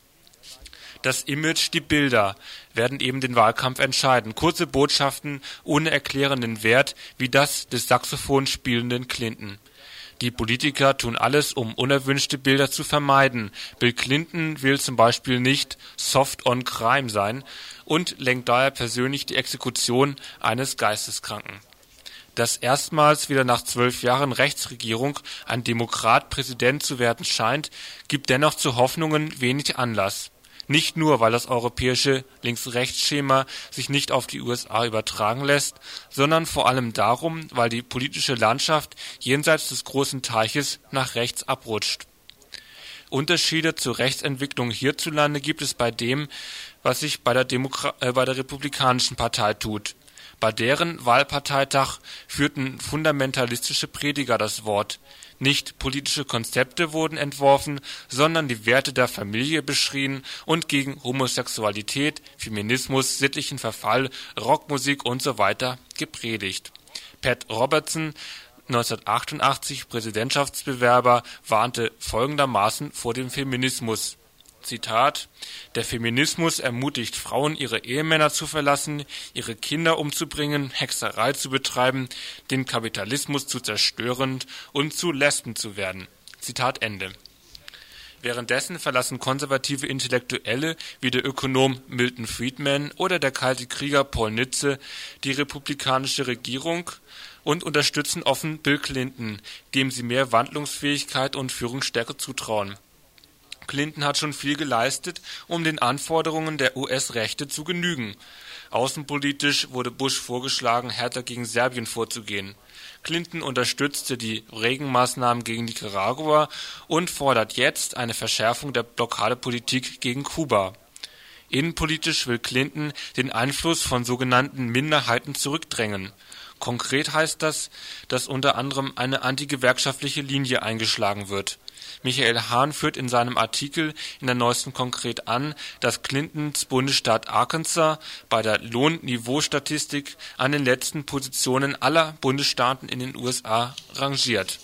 [SPEAKER 6] Das Image, die Bilder werden eben den Wahlkampf entscheiden. Kurze Botschaften ohne erklärenden Wert, wie das des Saxophon spielenden Clinton. Die Politiker tun alles, um unerwünschte Bilder zu vermeiden. Bill Clinton will zum Beispiel nicht soft on crime sein und lenkt daher persönlich die Exekution eines Geisteskranken. Dass erstmals wieder nach zwölf Jahren Rechtsregierung ein Demokrat Präsident zu werden scheint, gibt dennoch zu Hoffnungen wenig Anlass. Nicht nur, weil das europäische Links-Rechts-Schema sich nicht auf die U S A übertragen lässt, sondern vor allem darum, weil die politische Landschaft jenseits des großen Teiches nach rechts abrutscht. Unterschiede zur Rechtsentwicklung hierzulande gibt es bei dem, was sich bei der, Demokra- äh, bei der Republikanischen Partei tut. Bei deren Wahlparteitag führten fundamentalistische Prediger das Wort. Nicht politische Konzepte wurden entworfen, sondern die Werte der Familie beschrien und gegen Homosexualität, Feminismus, sittlichen Verfall, Rockmusik usw. gepredigt. Pat Robertson, neunzehnhundertachtundachtzig Präsidentschaftsbewerber, warnte folgendermaßen vor dem Feminismus. Zitat: Der Feminismus ermutigt Frauen, ihre Ehemänner zu verlassen, ihre Kinder umzubringen, Hexerei zu betreiben, den Kapitalismus zu zerstören und zu Lesben zu werden. Zitat Ende. Währenddessen verlassen konservative Intellektuelle wie der Ökonom Milton Friedman oder der kalte Krieger Paul Nitze die republikanische Regierung und unterstützen offen Bill Clinton, dem sie mehr Wandlungsfähigkeit und Führungsstärke zutrauen. Clinton hat schon viel geleistet, um den Anforderungen der U S-Rechte zu genügen. Außenpolitisch wurde Bush vorgeschlagen, härter gegen Serbien vorzugehen. Clinton unterstützte die Reagan-Maßnahmen gegen Nicaragua und fordert jetzt eine Verschärfung der Blockadepolitik gegen Kuba. Innenpolitisch will Clinton den Einfluss von sogenannten Minderheiten zurückdrängen. Konkret heißt das, dass unter anderem eine antigewerkschaftliche Linie eingeschlagen wird. Michael Hahn führt in seinem Artikel in der Neuesten Konkret an, dass Clintons Bundesstaat Arkansas bei der Lohnniveaustatistik an den letzten Positionen aller Bundesstaaten in den U S A rangiert.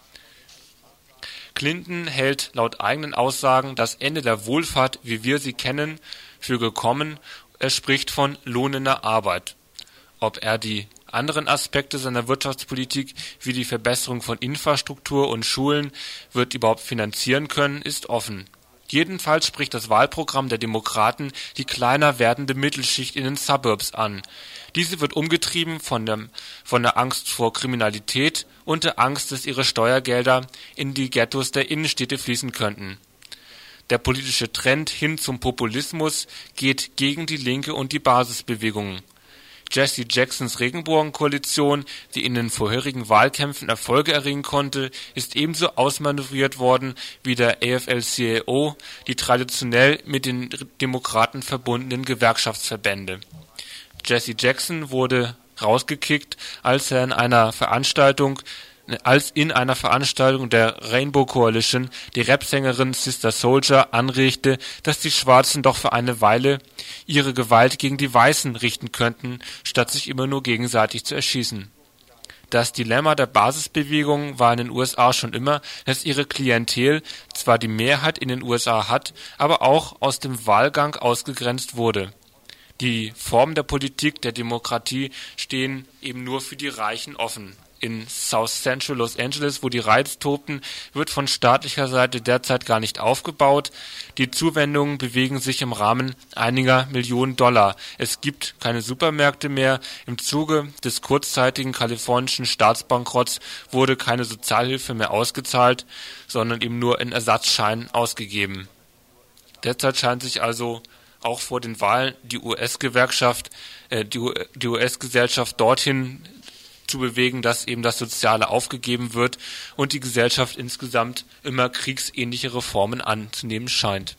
[SPEAKER 6] Clinton hält laut eigenen Aussagen das Ende der Wohlfahrt, wie wir sie kennen, für gekommen. Er spricht von lohnender Arbeit. Ob er die anderen Aspekte seiner Wirtschaftspolitik wie die Verbesserung von Infrastruktur und Schulen wird überhaupt finanzieren können, ist offen. Jedenfalls spricht das Wahlprogramm der Demokraten die kleiner werdende Mittelschicht in den Suburbs an. Diese wird umgetrieben von, dem, von der Angst vor Kriminalität und der Angst, dass ihre Steuergelder in die Ghettos der Innenstädte fließen könnten. Der politische Trend hin zum Populismus geht gegen die Linke und die Basisbewegungen. Jesse Jacksons Regenbogenkoalition, die in den vorherigen Wahlkämpfen Erfolge erringen konnte, ist ebenso ausmanövriert worden wie der A F L C I O, die traditionell mit den Demokraten verbundenen Gewerkschaftsverbände. Jesse Jackson wurde rausgekickt, als er in einer Veranstaltung als in einer Veranstaltung der Rainbow Coalition die Rapsängerin Sister Souljah anregte, dass die Schwarzen doch für eine Weile ihre Gewalt gegen die Weißen richten könnten, statt sich immer nur gegenseitig zu erschießen. Das Dilemma der Basisbewegung war in den U S A schon immer, dass ihre Klientel zwar die Mehrheit in den U S A hat, aber auch aus dem Wahlgang ausgegrenzt wurde. Die Formen der Politik der Demokratie stehen eben nur für die Reichen offen. In South Central Los Angeles, wo die Riots tobten, wird von staatlicher Seite derzeit gar nicht aufgebaut. Die Zuwendungen bewegen sich im Rahmen einiger Millionen Dollar. Es gibt keine Supermärkte mehr. Im Zuge des kurzzeitigen kalifornischen Staatsbankrotts wurde keine Sozialhilfe mehr ausgezahlt, sondern eben nur in Ersatzscheinen ausgegeben. Derzeit scheint sich also auch vor den Wahlen die U S-Gewerkschaft, äh, die, die U S-Gesellschaft dorthin zu bewegen, dass eben das Soziale aufgegeben wird und die Gesellschaft insgesamt immer kriegsähnlichere Formen anzunehmen scheint.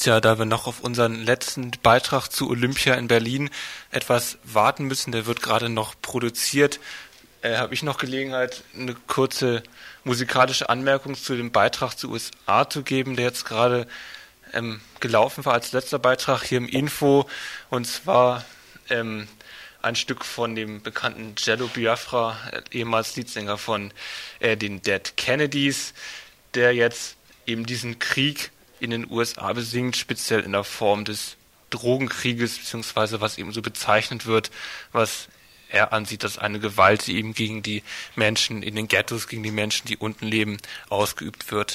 [SPEAKER 6] Tja, da wir noch auf unseren letzten Beitrag zu Olympia in Berlin etwas warten müssen, der wird gerade noch produziert, äh, habe ich noch Gelegenheit, eine kurze musikalische Anmerkung zu dem Beitrag zu U S A zu geben, der jetzt gerade ähm, gelaufen war als letzter Beitrag hier im Info, und zwar ähm, ein Stück von dem bekannten Jello Biafra, äh, ehemals Leadsänger von äh, den Dead Kennedys, der jetzt eben diesen Krieg in den U S A besingt, speziell in der Form des Drogenkrieges, beziehungsweise was eben so bezeichnet wird, was er ansieht, dass eine Gewalt, die eben gegen die Menschen in den Ghettos, gegen die Menschen, die unten leben, ausgeübt wird.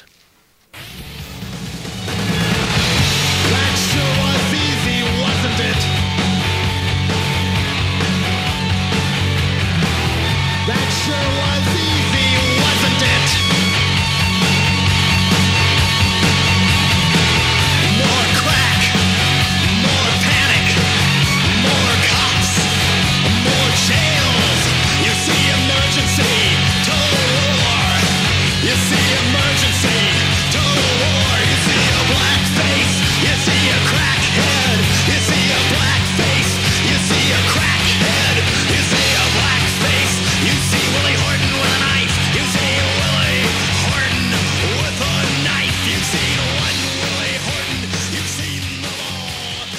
[SPEAKER 12] That sure was easy, wasn't it? That sure was easy, wasn't it? More crack, more panic, more cops, more jails. You see emergency, total war. You see emergency, total war. You see a black face, you see a crackhead. You see a black face, you see a crackhead. You see a black face, you see Willie Horton with a knife. You see Willie Horton with a knife. You see one Willie Horton, you've seen them all.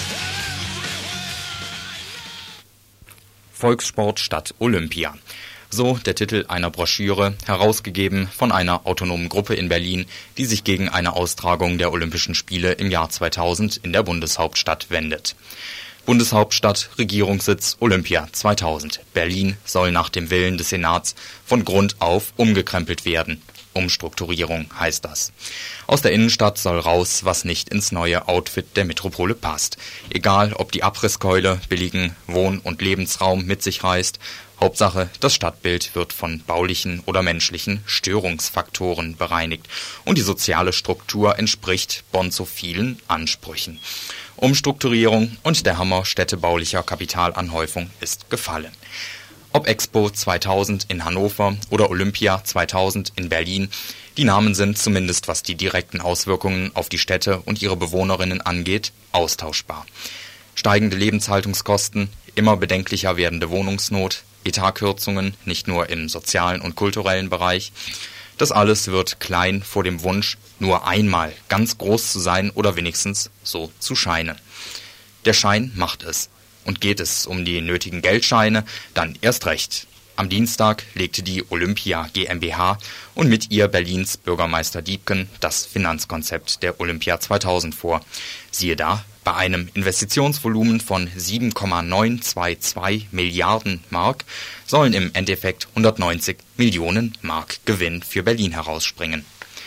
[SPEAKER 5] Volkssport statt Olympia. So der Titel einer Broschüre, herausgegeben von einer autonomen Gruppe in Berlin, die sich gegen eine Austragung der Olympischen Spiele im Jahr zweitausend in der Bundeshauptstadt wendet. Bundeshauptstadt, Regierungssitz Olympia zweitausend. Berlin soll nach dem Willen des Senats von Grund auf umgekrempelt werden. Umstrukturierung heißt das. Aus der Innenstadt soll raus, was nicht ins neue Outfit der Metropole passt. Egal, ob die Abrisskeule billigen Wohn- und Lebensraum mit sich reißt. Hauptsache, das Stadtbild wird von baulichen oder menschlichen Störungsfaktoren bereinigt und die soziale Struktur entspricht bonzo vielen Ansprüchen. Umstrukturierung und der Hammer städtebaulicher Kapitalanhäufung ist gefallen. Ob Expo zweitausend in Hannover oder Olympia zweitausend in Berlin, die Namen sind, zumindest was die direkten Auswirkungen auf die Städte und ihre Bewohnerinnen angeht, austauschbar. Steigende Lebenshaltungskosten, immer bedenklicher werdende Wohnungsnot, Etatkürzungen, nicht nur im sozialen und kulturellen Bereich. Das alles wird klein vor dem Wunsch, nur einmal ganz groß zu sein oder wenigstens so zu scheinen. Der Schein macht es. Und geht es um die nötigen Geldscheine, dann erst recht. Am Dienstag legte die Olympia GmbH und mit ihr Berlins Bürgermeister Diepgen das Finanzkonzept der Olympia zweitausend vor. Siehe da, bei einem Investitionsvolumen von sieben Komma neunhundertzweiundzwanzig Milliarden Mark sollen im Endeffekt hundertneunzig Millionen Mark Gewinn für Berlin herausspringen.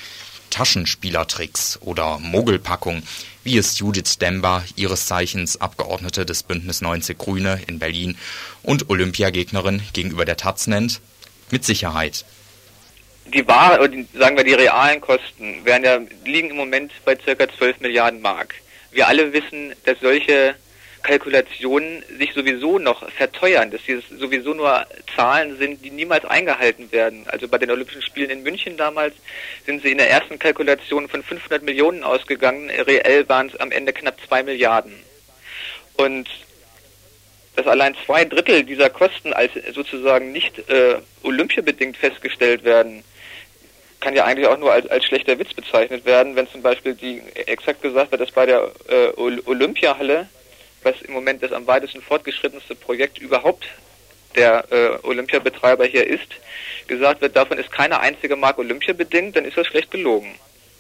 [SPEAKER 5] Taschenspielertricks oder Mogelpackung, wie es Judith Demba, ihres Zeichens Abgeordnete des Bündnis neunzig Grüne in Berlin und Olympiagegnerin gegenüber der Taz nennt, mit Sicherheit.
[SPEAKER 11] Die wahren, oder die, sagen wir die realen Kosten, werden ja, liegen im Moment bei ca. zwölf Milliarden Mark. Wir alle wissen, dass solche Kalkulationen sich sowieso noch verteuern, dass sie sowieso nur Zahlen sind, die niemals eingehalten werden. Also bei den Olympischen Spielen in München damals sind sie in der ersten Kalkulation von fünfhundert Millionen ausgegangen, reell waren es am Ende knapp zwei Milliarden. Und dass allein zwei Drittel dieser Kosten als sozusagen nicht äh, olympiabedingt festgestellt werden, kann ja eigentlich auch nur als, als schlechter Witz bezeichnet werden, wenn zum Beispiel die exakt gesagt wird, dass bei der äh, Olympiahalle, was im Moment das am weitesten fortgeschrittenste Projekt überhaupt der äh, Olympiabetreiber hier ist, gesagt wird, davon ist keine einzige Mark Olympia bedingt, dann ist das schlecht gelogen.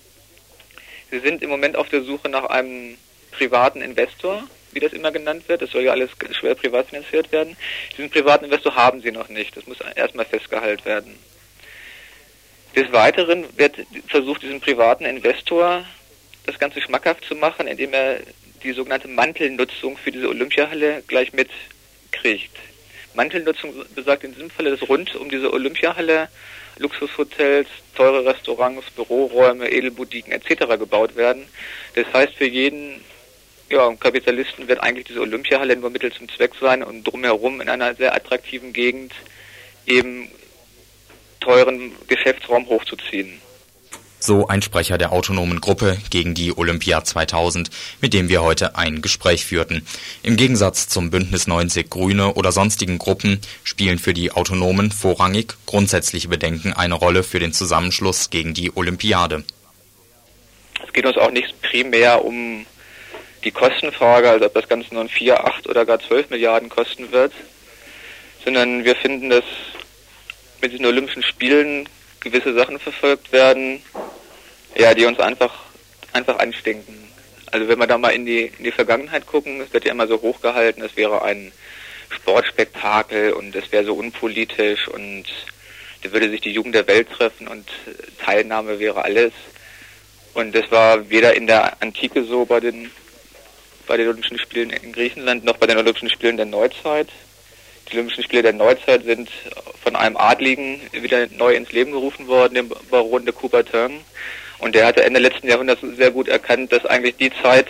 [SPEAKER 11] Sie sind im Moment auf der Suche nach einem privaten Investor, wie das immer genannt wird. Das soll ja alles schwer privat finanziert werden. Diesen privaten Investor haben sie noch nicht. Das muss erstmal festgehalten werden. Des Weiteren wird versucht, diesen privaten Investor das Ganze schmackhaft zu machen, indem er die sogenannte Mantelnutzung für diese Olympiahalle gleich mitkriegt. Mantelnutzung besagt in diesem Falle, dass rund um diese Olympiahalle Luxushotels, teure Restaurants, Büroräume, Edelboutiquen et cetera gebaut werden. Das heißt, für jeden ja, Kapitalisten wird eigentlich diese Olympiahalle nur Mittel zum Zweck sein und drumherum in einer sehr attraktiven Gegend eben teuren Geschäftsraum hochzuziehen.
[SPEAKER 5] So ein Sprecher der autonomen Gruppe gegen die Olympia zweitausend, mit dem wir heute ein Gespräch führten. Im Gegensatz zum Bündnis neunzig Grüne oder sonstigen Gruppen spielen für die Autonomen vorrangig grundsätzliche Bedenken eine Rolle für den Zusammenschluss gegen die Olympiade.
[SPEAKER 11] Es geht uns auch nicht primär um die Kostenfrage, also ob das Ganze nun vier, acht oder gar zwölf Milliarden kosten wird, sondern wir finden, dass mit diesen Olympischen Spielen gewisse Sachen verfolgt werden, ja, die uns einfach einfach anstinken. Also wenn wir da mal in die in die Vergangenheit gucken, es wird ja immer so hochgehalten, es wäre ein Sportspektakel und es wäre so unpolitisch und da würde sich die Jugend der Welt treffen und Teilnahme wäre alles. Und das war weder in der Antike so bei den bei den Olympischen Spielen in Griechenland noch bei den Olympischen Spielen der Neuzeit. Die Olympischen Spiele der Neuzeit sind von einem Adligen wieder neu ins Leben gerufen worden, dem Baron de Coubertin. Und der hatte Ende letzten Jahrhunderts sehr gut erkannt, dass eigentlich die Zeit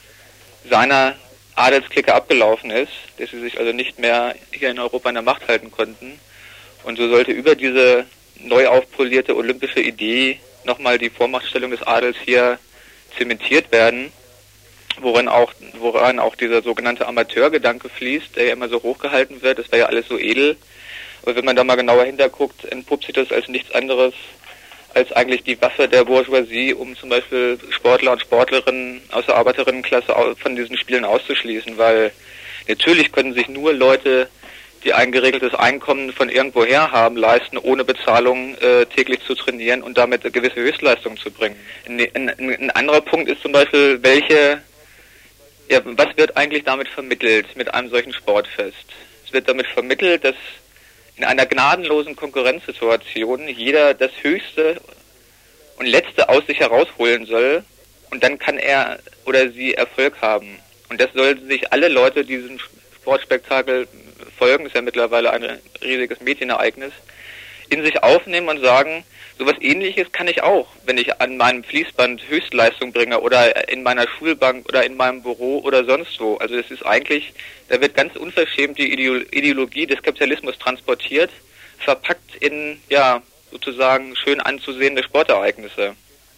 [SPEAKER 11] seiner Adelsklicke abgelaufen ist, dass sie sich also nicht mehr hier in Europa in der Macht halten konnten. Und so sollte über diese neu aufpolierte olympische Idee nochmal die Vormachtstellung des Adels hier zementiert werden, woran auch, woran auch dieser sogenannte Amateurgedanke fließt, der ja immer so hochgehalten wird. Das wäre ja alles so edel. Aber wenn man da mal genauer hinterguckt, entpuppt sich das als nichts anderes als eigentlich die Waffe der Bourgeoisie, um zum Beispiel Sportler und Sportlerinnen aus der Arbeiterinnenklasse von diesen Spielen auszuschließen, weil natürlich können sich nur Leute, die ein geregeltes Einkommen von irgendwoher haben, leisten, ohne Bezahlung äh, täglich zu trainieren und damit eine gewisse Höchstleistung zu bringen. Ein, ein, ein anderer Punkt ist zum Beispiel, welche Ja, was wird eigentlich damit vermittelt mit einem solchen Sportfest? Es wird damit vermittelt, dass in einer gnadenlosen Konkurrenzsituation jeder das Höchste und Letzte aus sich herausholen soll und dann kann er oder sie Erfolg haben. Und das sollten sich alle Leute, die diesem Sportspektakel folgen, ist ja mittlerweile ein riesiges Medienereignis, in sich aufnehmen und sagen, sowas Ähnliches kann ich auch, wenn ich an meinem Fließband Höchstleistung bringe oder in meiner Schulbank oder in meinem Büro oder sonst wo. Also es ist eigentlich, da wird ganz unverschämt die Ideologie des Kapitalismus transportiert, verpackt in, ja, sozusagen schön anzusehende Sportereignisse.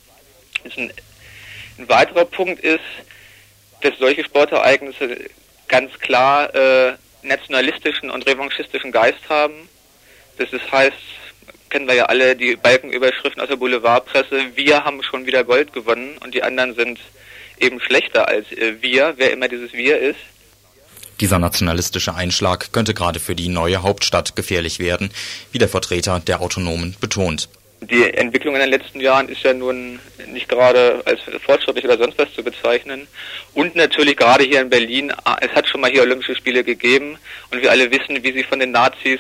[SPEAKER 11] Ein, ein weiterer Punkt ist, dass solche Sportereignisse ganz klar äh, nationalistischen und revanchistischen Geist haben. Das heißt, kennen wir ja alle die Balkenüberschriften aus der Boulevardpresse, wir haben schon wieder Gold gewonnen und die anderen sind eben schlechter als äh, wir, wer immer dieses Wir ist.
[SPEAKER 5] Dieser nationalistische Einschlag könnte gerade für die neue Hauptstadt gefährlich werden, wie der Vertreter der Autonomen betont.
[SPEAKER 11] Die Entwicklung in den letzten Jahren ist ja nun nicht gerade als fortschrittlich oder sonst was zu bezeichnen. Und natürlich gerade hier in Berlin, es hat schon mal hier Olympische Spiele gegeben und wir alle wissen, wie sie von den Nazis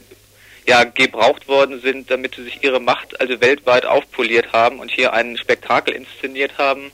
[SPEAKER 11] ja gebraucht worden sind, damit sie sich ihre Macht also weltweit aufpoliert haben und hier ein Spektakel inszeniert haben,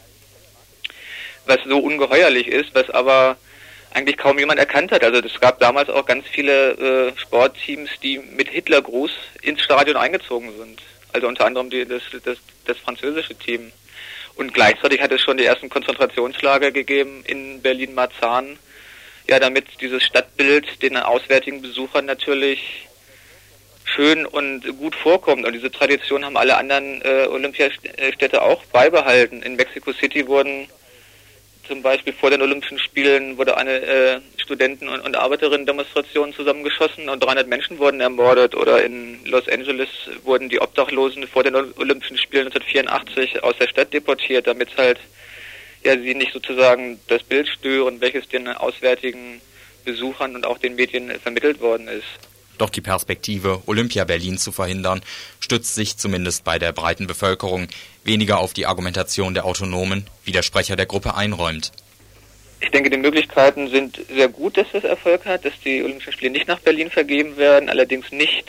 [SPEAKER 11] was so ungeheuerlich ist, was aber eigentlich kaum jemand erkannt hat. Also es gab damals auch ganz viele äh, Sportteams, die mit Hitlergruß ins Stadion eingezogen sind. Also unter anderem die, das, das, das französische Team. Und gleichzeitig hat es schon die ersten Konzentrationslager gegeben in Berlin-Marzahn, ja, damit dieses Stadtbild den auswärtigen Besuchern natürlich schön und gut vorkommt. Und diese Tradition haben alle anderen äh, Olympiastädte auch beibehalten. In Mexico City wurden zum Beispiel vor den Olympischen Spielen wurde eine äh, Studenten- und, und Arbeiterinnen-Demonstration zusammengeschossen und dreihundert Menschen wurden ermordet. Oder in Los Angeles wurden die Obdachlosen vor den Olympischen Spielen neunzehnhundertvierundachtzig aus der Stadt deportiert, damit halt ja sie nicht sozusagen das Bild stören, welches den auswärtigen Besuchern und auch den Medien vermittelt worden ist.
[SPEAKER 5] Doch die Perspektive, Olympia Berlin zu verhindern, stützt sich zumindest bei der breiten Bevölkerung weniger auf die Argumentation der Autonomen, wie der Sprecher der Gruppe einräumt.
[SPEAKER 11] Ich denke, die Möglichkeiten sind sehr gut, dass das Erfolg hat, dass die Olympischen Spiele nicht nach Berlin vergeben werden, allerdings nicht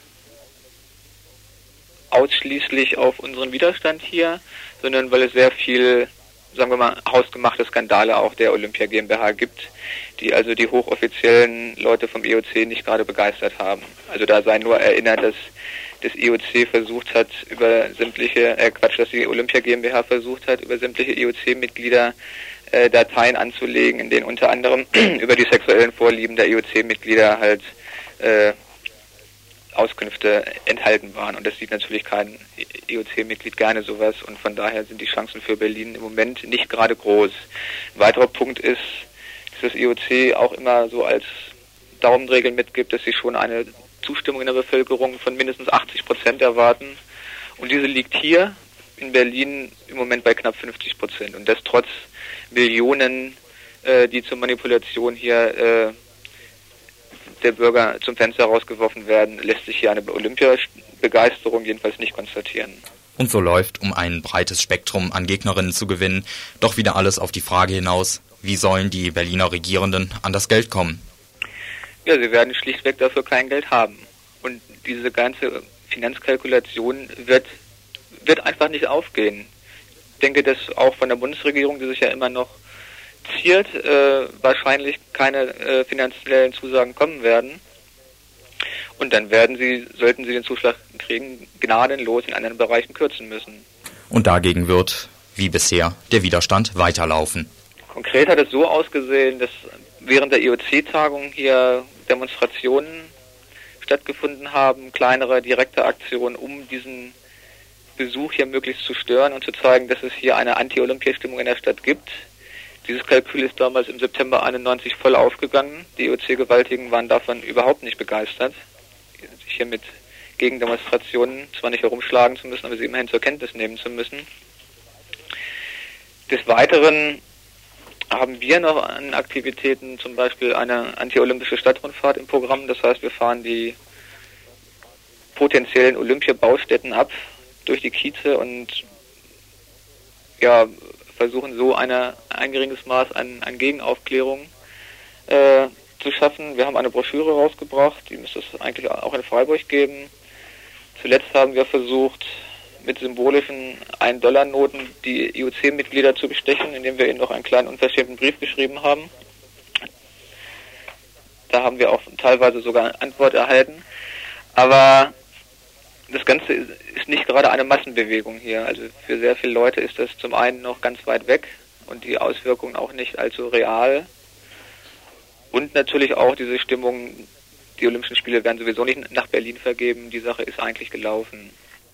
[SPEAKER 11] ausschließlich auf unseren Widerstand hier, sondern weil es sehr viel, sagen wir mal, hausgemachte Skandale auch der Olympia GmbH gibt, die also die hochoffiziellen Leute vom I O C nicht gerade begeistert haben. Also da sei nur erinnert, dass das I O C versucht hat, über sämtliche, äh Quatsch, dass die Olympia GmbH versucht hat, über sämtliche I O C-Mitglieder äh, Dateien anzulegen, in denen unter anderem über die sexuellen Vorlieben der I O C-Mitglieder halt äh, Auskünfte enthalten waren. Und das sieht natürlich kein E O C-Mitglied gerne sowas. Und von daher sind die Chancen für Berlin im Moment nicht gerade groß. Ein weiterer Punkt ist, dass das E O C auch immer so als Daumenregel mitgibt, dass sie schon eine Zustimmung in der Bevölkerung von mindestens achtzig Prozent erwarten. Und diese liegt hier in Berlin im Moment bei knapp fünfzig Prozent. Und das trotz Millionen, äh, die zur Manipulation hier äh, der Bürger zum Fenster rausgeworfen werden, lässt sich hier eine Olympiabegeisterung jedenfalls nicht konstatieren.
[SPEAKER 5] Und so läuft, um ein breites Spektrum an Gegnerinnen zu gewinnen, doch wieder alles auf die Frage hinaus, wie sollen die Berliner Regierenden an das Geld kommen?
[SPEAKER 11] Ja, sie werden schlichtweg dafür kein Geld haben. Und diese ganze Finanzkalkulation wird, wird einfach nicht aufgehen. Ich denke, dass auch von der Bundesregierung, die sich ja immer noch ziert, äh, wahrscheinlich keine äh, finanziellen Zusagen kommen werden. Und dann werden sie, sollten sie den Zuschlag kriegen, gnadenlos in anderen Bereichen kürzen müssen.
[SPEAKER 5] Und dagegen wird, wie bisher, der Widerstand weiterlaufen.
[SPEAKER 11] Konkret hat es so ausgesehen, dass während der E O C-Tagung hier Demonstrationen stattgefunden haben, kleinere direkte Aktionen, um diesen Besuch hier möglichst zu stören und zu zeigen, dass es hier eine Anti-Olympia-Stimmung in der Stadt gibt. Dieses Kalkül ist damals im September einundneunzig voll aufgegangen. Die E O C-Gewaltigen waren davon überhaupt nicht begeistert, sich hier mit Gegendemonstrationen zwar nicht herumschlagen zu müssen, aber sie immerhin zur Kenntnis nehmen zu müssen. Des Weiteren haben wir noch an Aktivitäten zum Beispiel eine anti-olympische Stadtrundfahrt im Programm. Das heißt, wir fahren die potenziellen Olympia-Baustätten ab durch die Kieze und ja, versuchen so eine, ein geringes Maß an, an Gegenaufklärung äh, zu schaffen. Wir haben eine Broschüre rausgebracht, die müsste es eigentlich auch in Freiburg geben. Zuletzt haben wir versucht, mit symbolischen ein Dollar Noten die E O C-Mitglieder zu bestechen, indem wir ihnen noch einen kleinen unverschämten Brief geschrieben haben. Da haben wir auch teilweise sogar eine Antwort erhalten. Aber das Ganze ist nicht gerade eine Massenbewegung hier. Also für sehr viele Leute ist das zum einen noch ganz weit weg und die Auswirkungen auch nicht allzu real. Und natürlich auch diese Stimmung, die Olympischen Spiele werden sowieso nicht nach Berlin vergeben. Die Sache ist eigentlich gelaufen.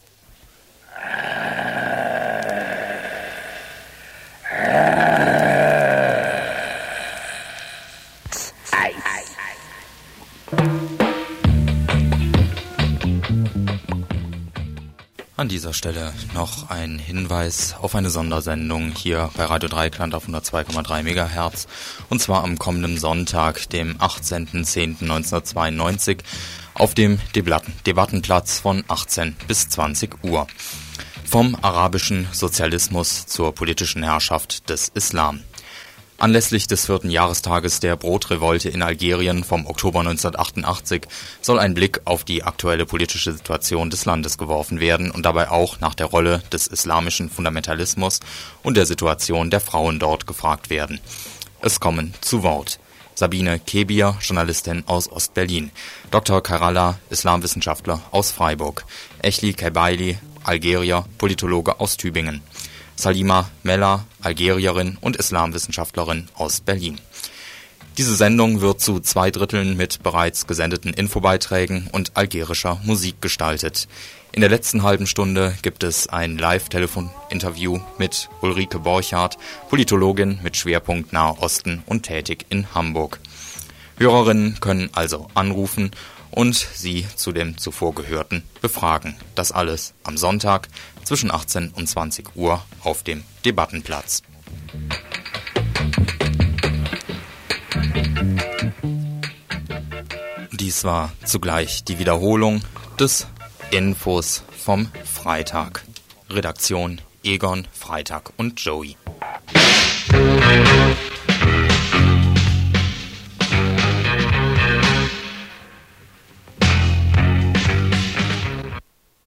[SPEAKER 5] An dieser Stelle noch ein Hinweis auf eine Sondersendung hier bei Radio Dreieckland auf hundertzwei Komma drei Megahertz, und zwar am kommenden Sonntag, dem achtzehnten zehnten neunzehnhundertzweiundneunzig, auf dem Debatten- Debattenplatz von achtzehn bis zwanzig Uhr. Vom arabischen Sozialismus zur politischen Herrschaft des Islam. Anlässlich des vierten Jahrestages der Brotrevolte in Algerien vom Oktober neunzehnhundertachtundachtzig soll ein Blick auf die aktuelle politische Situation des Landes geworfen werden und dabei auch nach der Rolle des islamischen Fundamentalismus und der Situation der Frauen dort gefragt werden. Es kommen zu Wort Sabine Kebier, Journalistin aus Ostberlin, Doktor Karalla, Islamwissenschaftler aus Freiburg, Echli Kebaili, Algerier, Politologe aus Tübingen, Salima Mella, Algerierin und Islamwissenschaftlerin aus Berlin. Diese Sendung wird zu zwei Dritteln mit bereits gesendeten Infobeiträgen und algerischer Musik gestaltet. In der letzten halben Stunde gibt es ein Live-Telefon-Interview mit Ulrike Borchardt, Politologin mit Schwerpunkt Nahe Osten und tätig in Hamburg. Hörerinnen können also anrufen und Sie zu dem zuvor Gehörten befragen. Das alles am Sonntag zwischen achtzehn und zwanzig Uhr auf dem Debattenplatz. Dies war zugleich die Wiederholung des Infos vom Freitag. Redaktion Egon, Freitag und Joey.